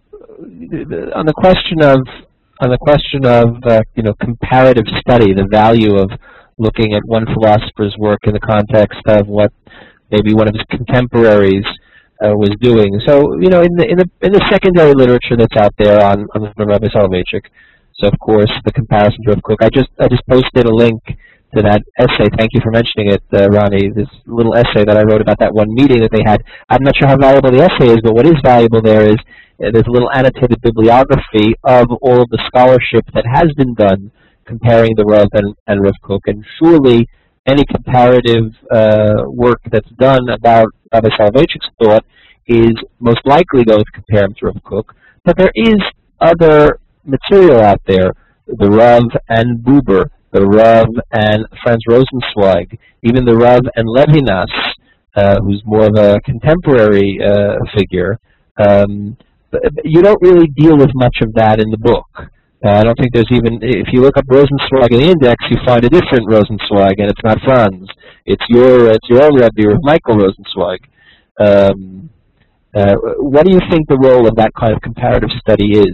the- on the question of on the question of uh, you know comparative study, the value of looking at one philosopher's work in the context of what maybe one of his contemporaries uh, was doing. So you know in the in the in the secondary literature that's out there on on Rabbi Soloveitchik. So of course the comparison to Rav Kook. I just I just posted a link to that essay. Thank you for mentioning it, uh, Ronnie. This little essay that I wrote about that one meeting that they had. I'm not sure how valuable the essay is, but what is valuable there is uh, there's a little annotated bibliography of all of the scholarship that has been done comparing the Rav and, and Rav Kook. And surely any comparative uh, work that's done about Rabbi Soloveitchik's thought is most likely going to compare him to Rav Kook. But there is other material out there, the Rav and Buber, the Rav and Franz Rosenzweig, even the Rav and Levinas, uh, who's more of a contemporary uh, figure. Um, but you don't really deal with much of that in the book. Uh, I don't think there's even, if you look up Rosenzweig in the index, you find a different Rosenzweig, and it's not Franz. It's your, it's your own Rebbe, Michael Rosenzweig. Um, uh, what do you think the role of that kind of comparative study is?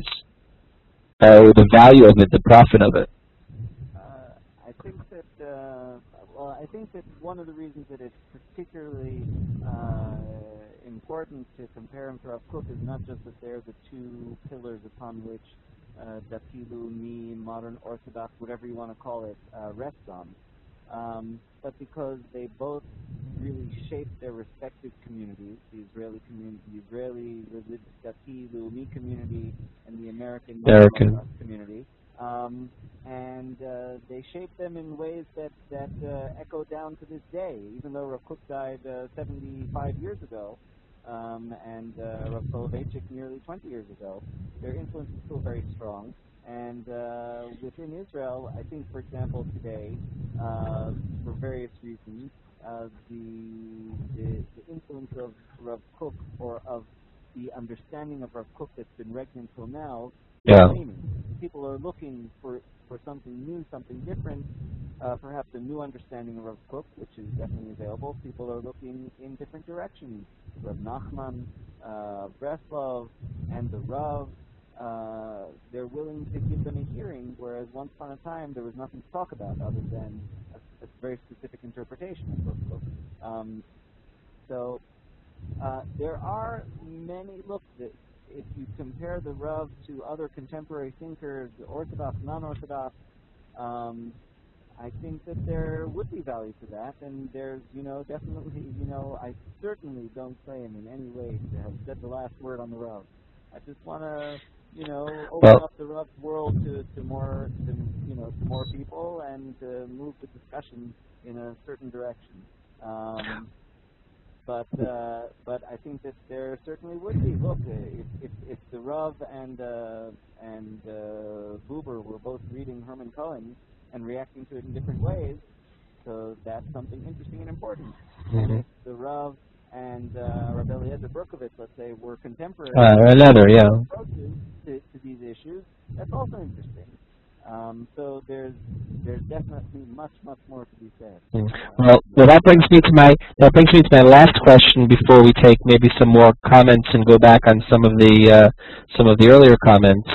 Uh, or the value of it, the profit of it? Uh, I think that, uh, well, I think that one of the reasons that it's particularly uh, important to compare him to Rav Kook is not just that they're the two pillars upon which uh, Dati Leumi, modern Orthodox, whatever you want to call it, uh, rests on, um, but because they both really shaped their respective communities, the Israeli community, the Israeli religious Dati Leumi community, and the American American. Orthodox community. Um, and uh, they shaped them in ways that, that uh, echo down to this day, even though Rav Kook died uh, seventy-five years ago, um, and uh, Rav Soloveitchik nearly twenty years ago. Their influence is still very strong. And uh, within Israel, I think, for example, today, uh, for various reasons, uh, the, the the influence of Rav Kook, or of the understanding of Rav Kook that's been regnant until now, Yeah. people are looking for, for something new, something different, uh, perhaps a new understanding of Rav Kook, which is definitely available. People are looking in different directions. Rav Nachman, uh, Breslov, and the Rav, uh, they're willing to give them a hearing, whereas once upon a time there was nothing to talk about other than a, a very specific interpretation of those books. Um, so uh, there are many, look, the, if you compare the Rav to other contemporary thinkers, Orthodox, non-Orthodox, um, I think that there would be value to that, and there's, you know, definitely, you know, I certainly don't claim in any way to have said the last word on the Rav. I just want to, you know, open Well, up the Rav's world to, to more, to, you know, to more people and to move the discussion in a certain direction. Um, But uh, but I think that there certainly would be. Look, uh, if, if if the Rav and uh, and uh, Buber were both reading Herman Cohen and reacting to it in different ways, so that's something interesting and important. mm-hmm. And if the Rav and uh, Rav Eliezer Berkovitz, let's say, were contemporary uh, another, yeah. approaches to, to these issues, that's also interesting. Um, so there's there's definitely much much more to be said. Mm. Well, well, that brings me to my that brings me to my last question before we take maybe some more comments and go back on some of the uh, some of the earlier comments.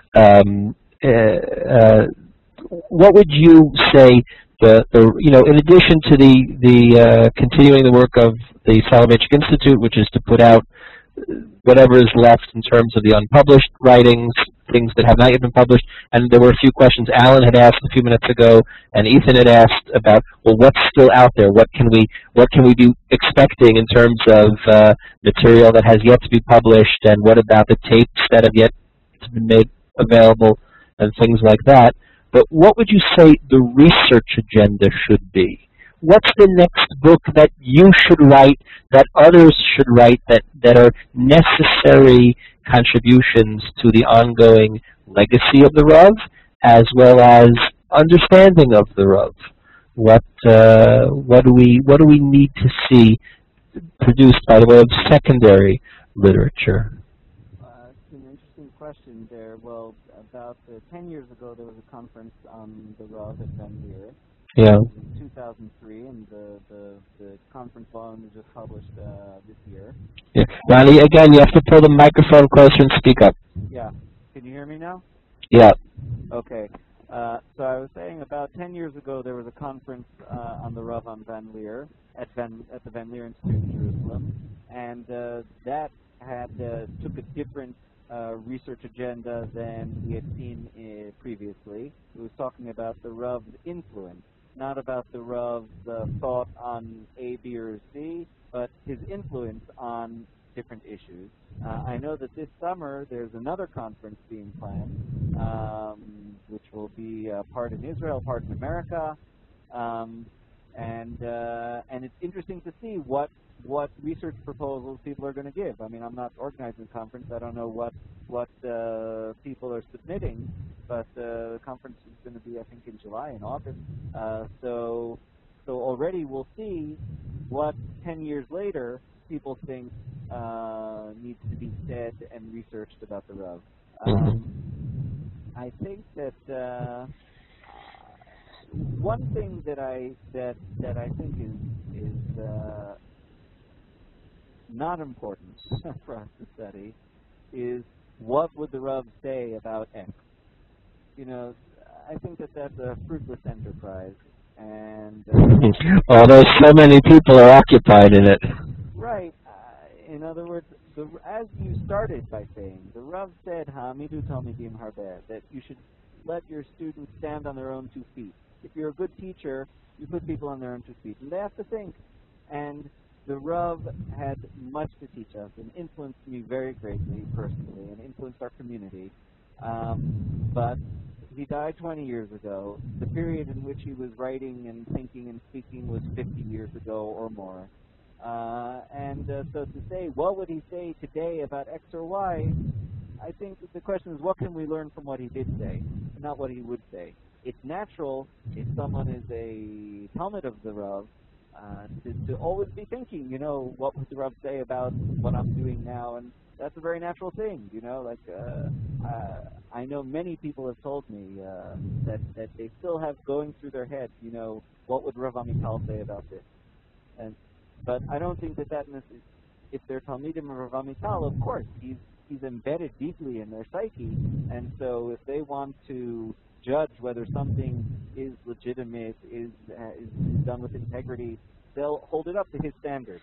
Um, uh, uh, what would you say the, the you know in addition to the the uh, continuing the work of the Soloveitchik Institute, which is to put out whatever is left in terms of the unpublished writings, things that have not yet been published, and there were a few questions Alan had asked a few minutes ago, and Ethan had asked about, well, what's still out there? What can we what can we be expecting in terms of uh, material that has yet to be published, and what about the tapes that have yet to be made available, and things like that. But what would you say the research agenda should be? What's the next book that you should write, that others should write, that, that are necessary contributions to the ongoing legacy of the Rav, as well as understanding of the Rav? What uh, what do we what do we need to see produced by the way of secondary literature? Uh, it's an interesting question there. Well, about uh, ten years ago, there was a conference on the Rav at Van Leer. Yeah. It was in two thousand three, and the, the, the conference volume was just published uh, this year. Yeah. Ronnie, again, you have to pull the microphone closer and speak up. Yeah. Can you hear me now? Yeah. Okay. Uh, so I was saying about ten years ago, there was a conference uh, on the Rav on Van Leer at, Van, at the Van Leer Institute in Jerusalem, and uh, that had uh, took a different uh, research agenda than we had seen uh, previously. It was talking about the Rav's influence, not about the Rav's uh, thought on A, B, or C, but his influence on different issues. Uh, I know that this summer there's another conference being planned, um, which will be uh, part in Israel, part in America, um, and uh, and it's interesting to see what what research proposals people are going to give. I mean, I'm not organizing the conference. I don't know what what uh, people are submitting, but uh, the conference is going to be, I think, in July and August. Uh, so so already we'll see what ten years later people think uh, needs to be said and researched about the Rav. Um, I think that uh, one thing that I that that I think is is uh, not important for us to study is what would the Rav say about X. You know, I think that that's a fruitless enterprise, and uh, although so many people are occupied in it. Right. Uh, in other words, the, as you started by saying, the Rav said, "Ha'amidu talmidim harbeh," that you should let your students stand on their own two feet. If you're a good teacher, you put people on their own two feet, and they have to think. And the Rav had much to teach us, and influenced me very greatly personally, and influenced our community. Um, but he died twenty years ago. The period in which he was writing and thinking and speaking was fifty years ago or more. Uh, and uh, so to say, what would he say today about X or Y, I think that the question is, what can we learn from what he did say, not what he would say. It's natural, if someone is a Talmud of the Rav, uh, to, to always be thinking, you know, what would the Rav say about what I'm doing now, and that's a very natural thing, you know, like, uh, uh, I know many people have told me uh, that, that they still have going through their head, you know, what would Rav Amital say about this? And But I don't think that that necessarily, if they're Talmidim of Rav Amital, of course, he's he's embedded deeply in their psyche, and so if they want to judge whether something is legitimate, is, uh, is done with integrity, they'll hold it up to his standards.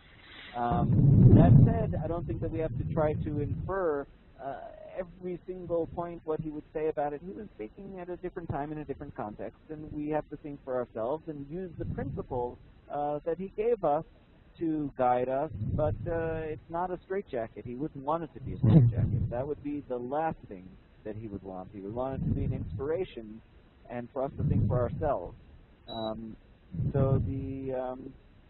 Um, that said, I don't think that we have to try to infer uh, every single point what he would say about it. He was speaking at a different time in a different context, and we have to think for ourselves and use the principles uh, that he gave us to guide us, but uh, it's not a straitjacket. He wouldn't want it to be a straitjacket. That would be the last thing that he would want. He would want it to be an inspiration and for us to think for ourselves. Um, so the, um,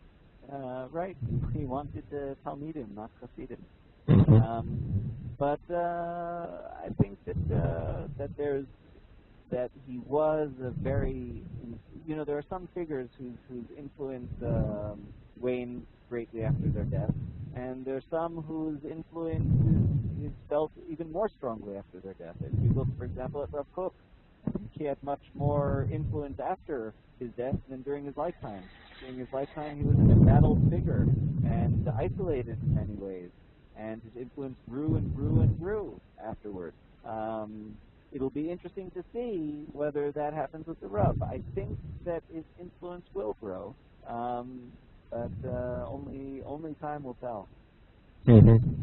uh, right, he wanted uh, Talmidim, not Hasidim. Um, but uh, I think that uh, that there's that he was a very, you know, there are some figures whose whose influence um, wanes greatly after their death, and there are some whose influence is, is felt even more strongly after their death. If you look, for example, at Rav Kook, I think he had much more influence after his death than during his lifetime. During his lifetime, he was an embattled figure and isolated in many ways, and his influence grew and grew and grew afterward. Um, it'll be interesting to see whether that happens with the Rav. I think that his influence will grow, um, but uh, only only time will tell. Mm-hmm.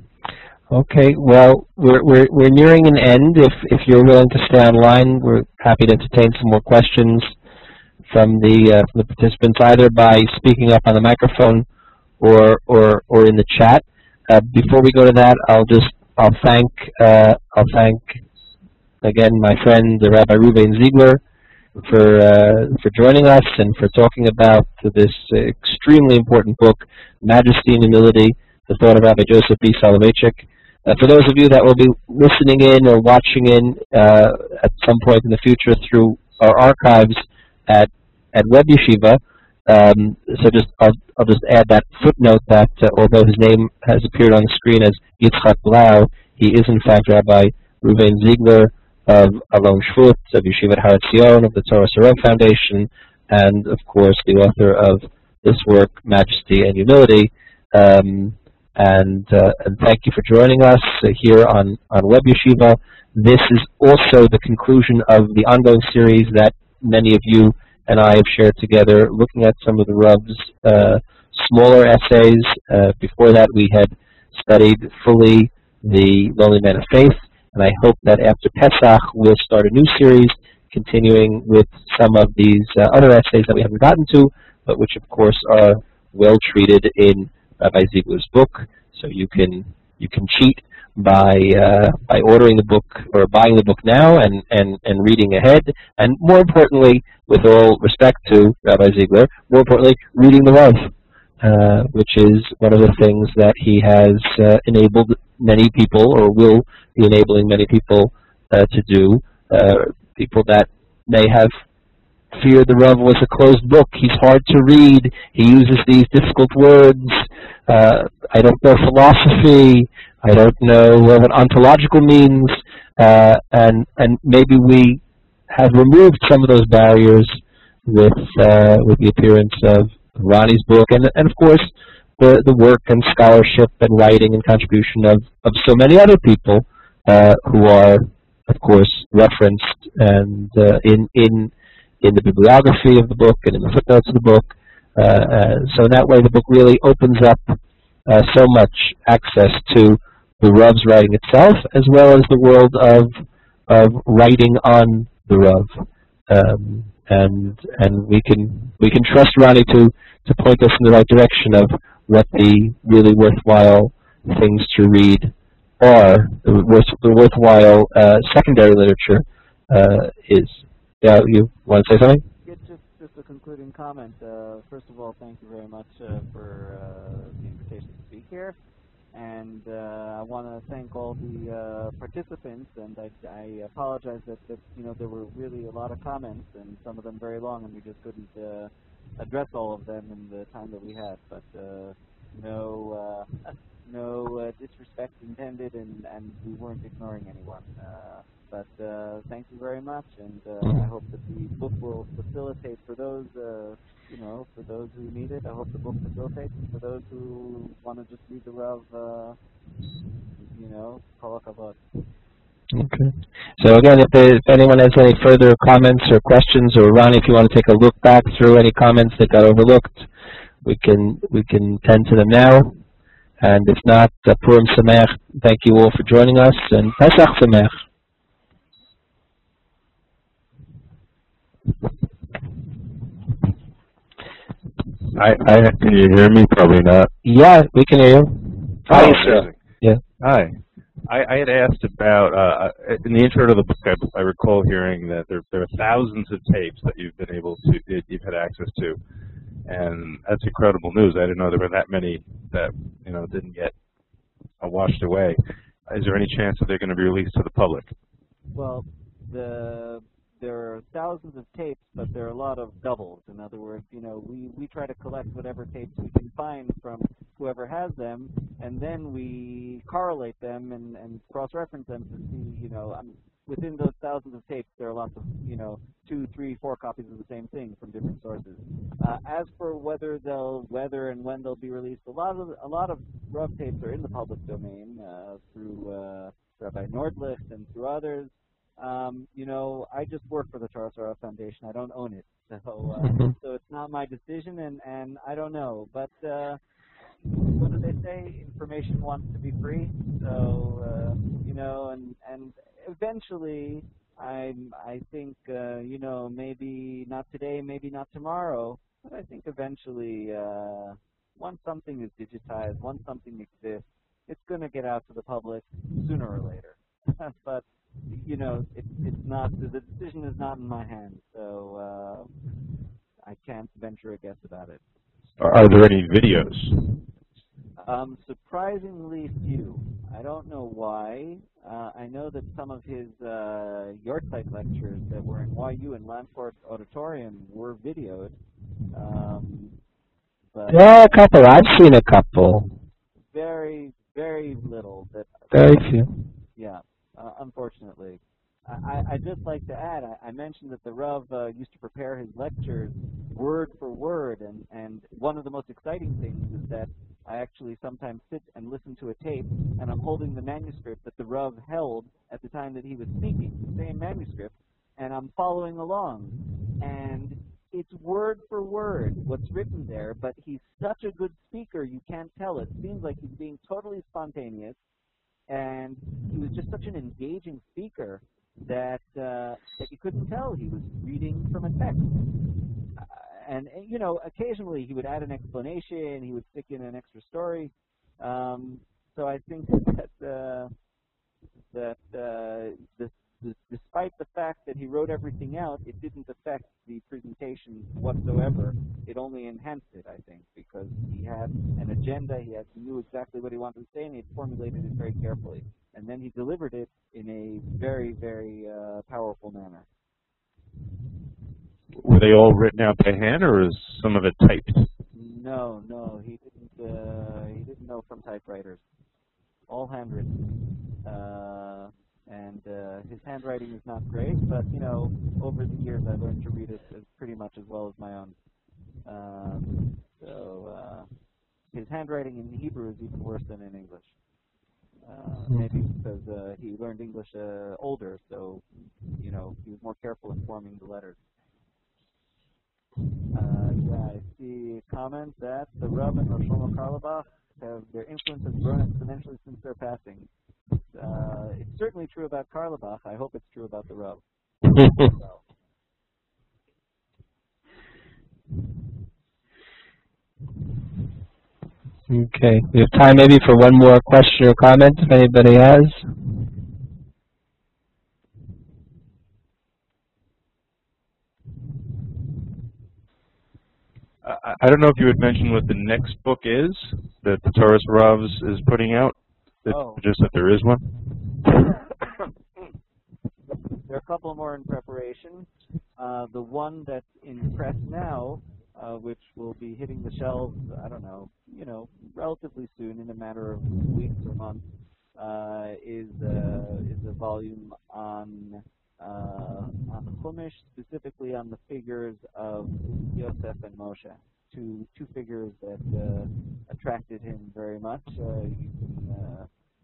Okay, well, we're, we're, we're nearing an end. If, if you're willing to stay online, we're happy to entertain some more questions from the, uh, from the participants, either by speaking up on the microphone or, or, or in the chat. Uh, before we go to that, I'll just, I'll thank, uh, I'll thank, again, my friend, uh, Rabbi Reuven Ziegler, for, uh, for joining us and for talking about this extremely important book, Majesty and Humility, the thought of Rabbi Joseph B. Soloveitchik. Uh, for those of you that will be listening in or watching in uh, at some point in the future through our archives at at Web Yeshiva, um, so just I'll, I'll just add that footnote that uh, although his name has appeared on the screen as Yitzchak Blau, he is in fact Rabbi Reuven Ziegler of Alon Shvut, of Yeshivat Har Etzion, of the Torah Sorot Foundation, and of course the author of this work, Majesty and Humility. Um, And, uh, and thank you for joining us uh, here on, on Web Yeshiva. This is also the conclusion of the ongoing series that many of you and I have shared together, looking at some of the Rav's uh, smaller essays. Uh, before that, we had studied fully the Lonely Man of Faith, and I hope that after Pesach, we'll start a new series continuing with some of these uh, other essays that we haven't gotten to, but which, of course, are well treated in Rabbi Ziegler's book, so you can you can cheat by uh, by ordering the book or buying the book now and, and, and reading ahead, and more importantly, with all respect to Rabbi Ziegler, more importantly, reading the Rav, uh, which is one of the things that he has uh, enabled many people, or will be enabling many people uh, to do. Uh, people that may have feared the Rav was a closed book. He's hard to read. He uses these difficult words. Uh, I don't know philosophy. I don't know what ontological means. Uh, and and maybe we have removed some of those barriers with uh, with the appearance of Ronnie's book, and and of course the the work and scholarship and writing and contribution of of so many other people uh, who are, of course, referenced and uh, in in. in the bibliography of the book and in the footnotes of the book. Uh, uh, so in that way, the book really opens up uh, so much access to the Rav's writing itself, as well as the world of of writing on the Rav. Um, and and we can we can trust Ronnie to to point us in the right direction of what the really worthwhile things to read are, the, worth, the worthwhile uh, secondary literature uh, is. Yeah, you want to say something? Yeah, just, just a concluding comment. Uh, first of all, thank you very much uh, for uh, the invitation to speak here. And uh, I want to thank all the uh, participants, and I, I apologize that, that, you know, there were really a lot of comments, and some of them very long, and we just couldn't uh, address all of them in the time that we had. But uh, no, uh, no uh, disrespect intended, and, and we weren't ignoring anyone. Uh, But uh, thank you very much, and uh, I hope that the book will facilitate for those, uh, you know, for those who need it. I hope the book facilitates for those who want to just read the Rav uh, you know, kol hakavod. Okay. So again, if, there, if anyone has any further comments or questions, or Ronnie, if you want to take a look back through any comments that got overlooked, we can we can tend to them now. And if not, uh, Purim Sameach. Thank you all for joining us, and Pesach Sameach. I, I, can you hear me? Probably not. Yeah, we can hear you. Hi, Oh, sir. amazing. Yeah. Hi. I, I had asked about, uh, in the intro to the book, I, I recall hearing that there, there are thousands of tapes that you've been able to, that you've had access to. And that's incredible news. I didn't know there were that many that, you know, didn't get uh, washed away. Is there any chance that they're going to be released to the public? Well, the there are thousands of tapes, but there are a lot of doubles. In other words, you know, we, we try to collect whatever tapes we can find from whoever has them, and then we correlate them and, and cross-reference them to see, you know, um, within those thousands of tapes, there are lots of, you know, two, three, four copies of the same thing from different sources. Uh, as for whether they'll, whether and when they'll be released, a lot of a lot of Rav tapes are in the public domain uh, through uh, Rabbi Nordlicht and through others. Um, you know, I just work for the Torah Sorah Foundation. I don't own it, so uh, Mm-hmm. so it's not my decision, and, and I don't know. But uh, what do they say? Information wants to be free. So uh, you know, and and eventually, I I think uh, you know, maybe not today, maybe not tomorrow, but I think eventually, uh, once something is digitized, once something exists, it's going to get out to the public sooner or later. But you know, it, it's not, the decision is not in my hands, so uh, I can't venture a guess about it. Are, are there any videos? Um, surprisingly few. I don't know why. Uh, I know that some of his uh, Yortzeit lectures that were in Y U and Landfort Auditorium were videoed. Um, but Yeah, a couple. I've seen a couple. very, very little. That Very few. Yeah. Uh, unfortunately. I, I'd just like to add, I, I mentioned that the Rav uh, used to prepare his lectures word for word, and, and one of the most exciting things is that I actually sometimes sit and listen to a tape, and I'm holding the manuscript that the Rav held at the time that he was speaking, the same manuscript, and I'm following along. And it's word for word what's written there, but he's such a good speaker, you can't tell. It seems like he's being totally spontaneous. And he was just such an engaging speaker that uh, that you couldn't tell he was reading from a text. Uh, and, and you know, occasionally he would add an explanation, he would stick in an extra story. Um, so I think that uh, that uh, this, this, despite the fact that he wrote everything out, it didn't affect the presentation whatsoever. It only enhanced it, I think, because he had an agenda, he, had, he knew exactly what he wanted to say, and he had formulated it very carefully. And then he delivered it in a very, very uh, powerful manner. Were they all written out by hand, or is some of it typed? No, no, he didn't. Uh, he didn't know from typewriters. All handwritten. Uh, and uh, his handwriting is not great, but you know, over the years I learned to read it as pretty much as well as my own. Um, so uh, his handwriting in Hebrew is even worse than in English. Uh, maybe because uh, he learned English uh, older, so you know he was more careful in forming the letters. Uh, yeah, I see a comment that the Rav and Rosh Shlomo Carlebach have their influence has grown exponentially since their passing. Uh, it's certainly true about Carlebach. I hope it's true about the Rav. Okay. We have time maybe for one more question or comment if anybody has. I, I don't know if you had mentioned what the next book is that the Torah Ravs is putting out. That, Oh. Just that there is one. There are a couple more in preparation. Uh, the one that's in press now, uh, which will be hitting the shelves, I don't know, you know, relatively soon, in a matter of weeks or months, uh, is uh, is a volume on uh, on Chumash, specifically on the figures of Yosef and Moshe, two two figures that uh, attracted him very much. Uh, you can uh,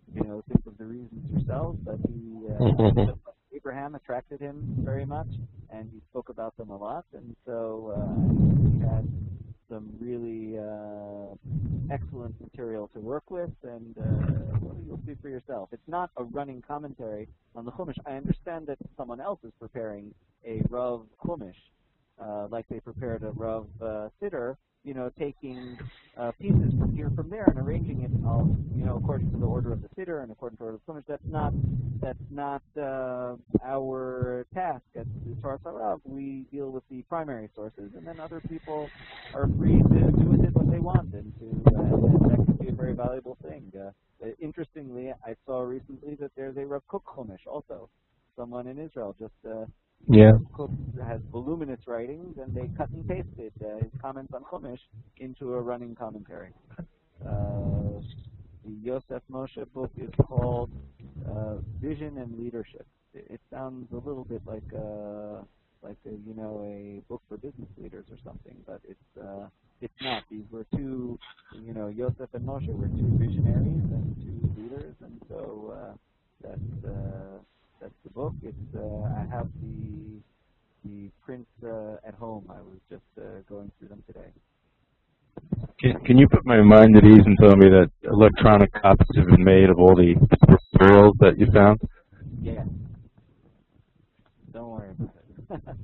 you know, think of the reasons yourselves, but he, uh, Abraham attracted him very much, and he spoke about them a lot, and so uh, he had some really uh, excellent material to work with, and uh, well, you'll see for yourself. It's not a running commentary on the Chumash. I understand that someone else is preparing a Rav Chumash, uh, like they prepared a Rav uh, Siddur, you know, taking uh, pieces from here, from there, and arranging it, all, you know, according to the order of the Siddur and according to the order of the Chumash. That's not, that's not uh, our task at the Torah Rav. We deal with the primary sources, and then other people are free to do with it what they want, and to uh, that can be a very valuable thing. Uh, interestingly, I saw recently that there's a Rav Kook Chumash also. Someone in Israel just uh, yeah. Kook has voluminous writings, and they cut and pasted uh, his comments on Chumash into a running commentary. Uh, the Yosef Moshe book is called uh, Vision and Leadership. It, it sounds a little bit like a, like a, you know, a book for business leaders or something, but it's uh, it's not. These were two, you know, Yosef and Moshe were two visionaries and two leaders, and so uh, that's. Uh, That's the book. It's uh, I have the the prints uh, at home. I was just uh, going through them today. Can, can you put my mind at ease and tell me that electronic copies have been made of all the referrals that you found? Yeah. Don't worry about it.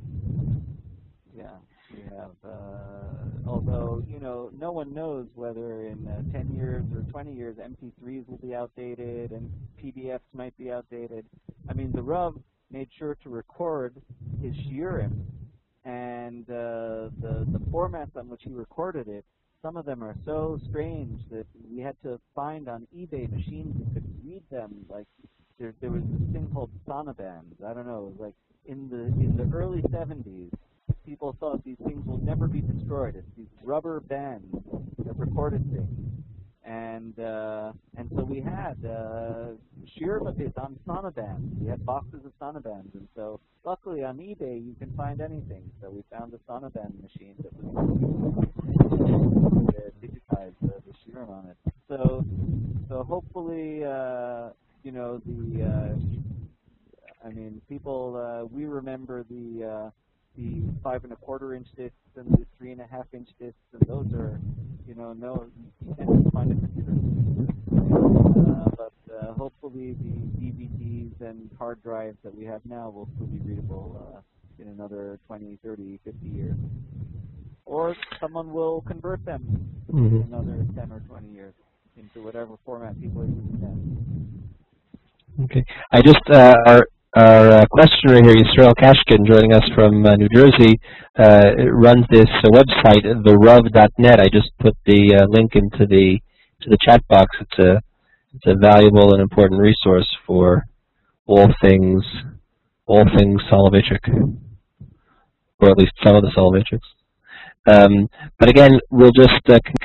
Yeah, we have. Uh, although you know, no one knows whether in uh, ten years or twenty years M P threes will be outdated and P D Fs might be outdated. I mean, the Rav made sure to record his shiurim, and uh, the the formats on which he recorded it, some of them are so strange that we had to find on eBay machines that could read them. Like there there was this thing called sonobands. I don't know. It was like in the in the early seventies, people thought these things will never be destroyed. It's these rubber bands that recorded things. And uh, and so we had uh, shiurim of it on sonobands. We had boxes of sonobands, and so luckily on eBay you can find anything. So we found a sonoband machine that was uh, digitized uh, the shiurim on it. So so hopefully uh, you know the uh, I mean people uh, we remember the. Uh, the five and a quarter inch discs and the three and a half inch discs, and those are, you know, no, you can't find a computer. Uh, but uh, hopefully the D V Ds and hard drives that we have now will still be readable uh, in another twenty, thirty, fifty years. Or someone will convert them mm-hmm. in another ten or twenty years into whatever format people are using now. Okay. I just, uh, our, Our uh, questioner here, Yisrael Kashkin, joining us from uh, New Jersey, uh, runs this uh, website, the rav dot net. I just put the uh, link into the to the chat box. It's a it's a valuable and important resource for all things all things Soloveitchik, or at least some of the Soloveitchiks. Um, but again, we'll just uh,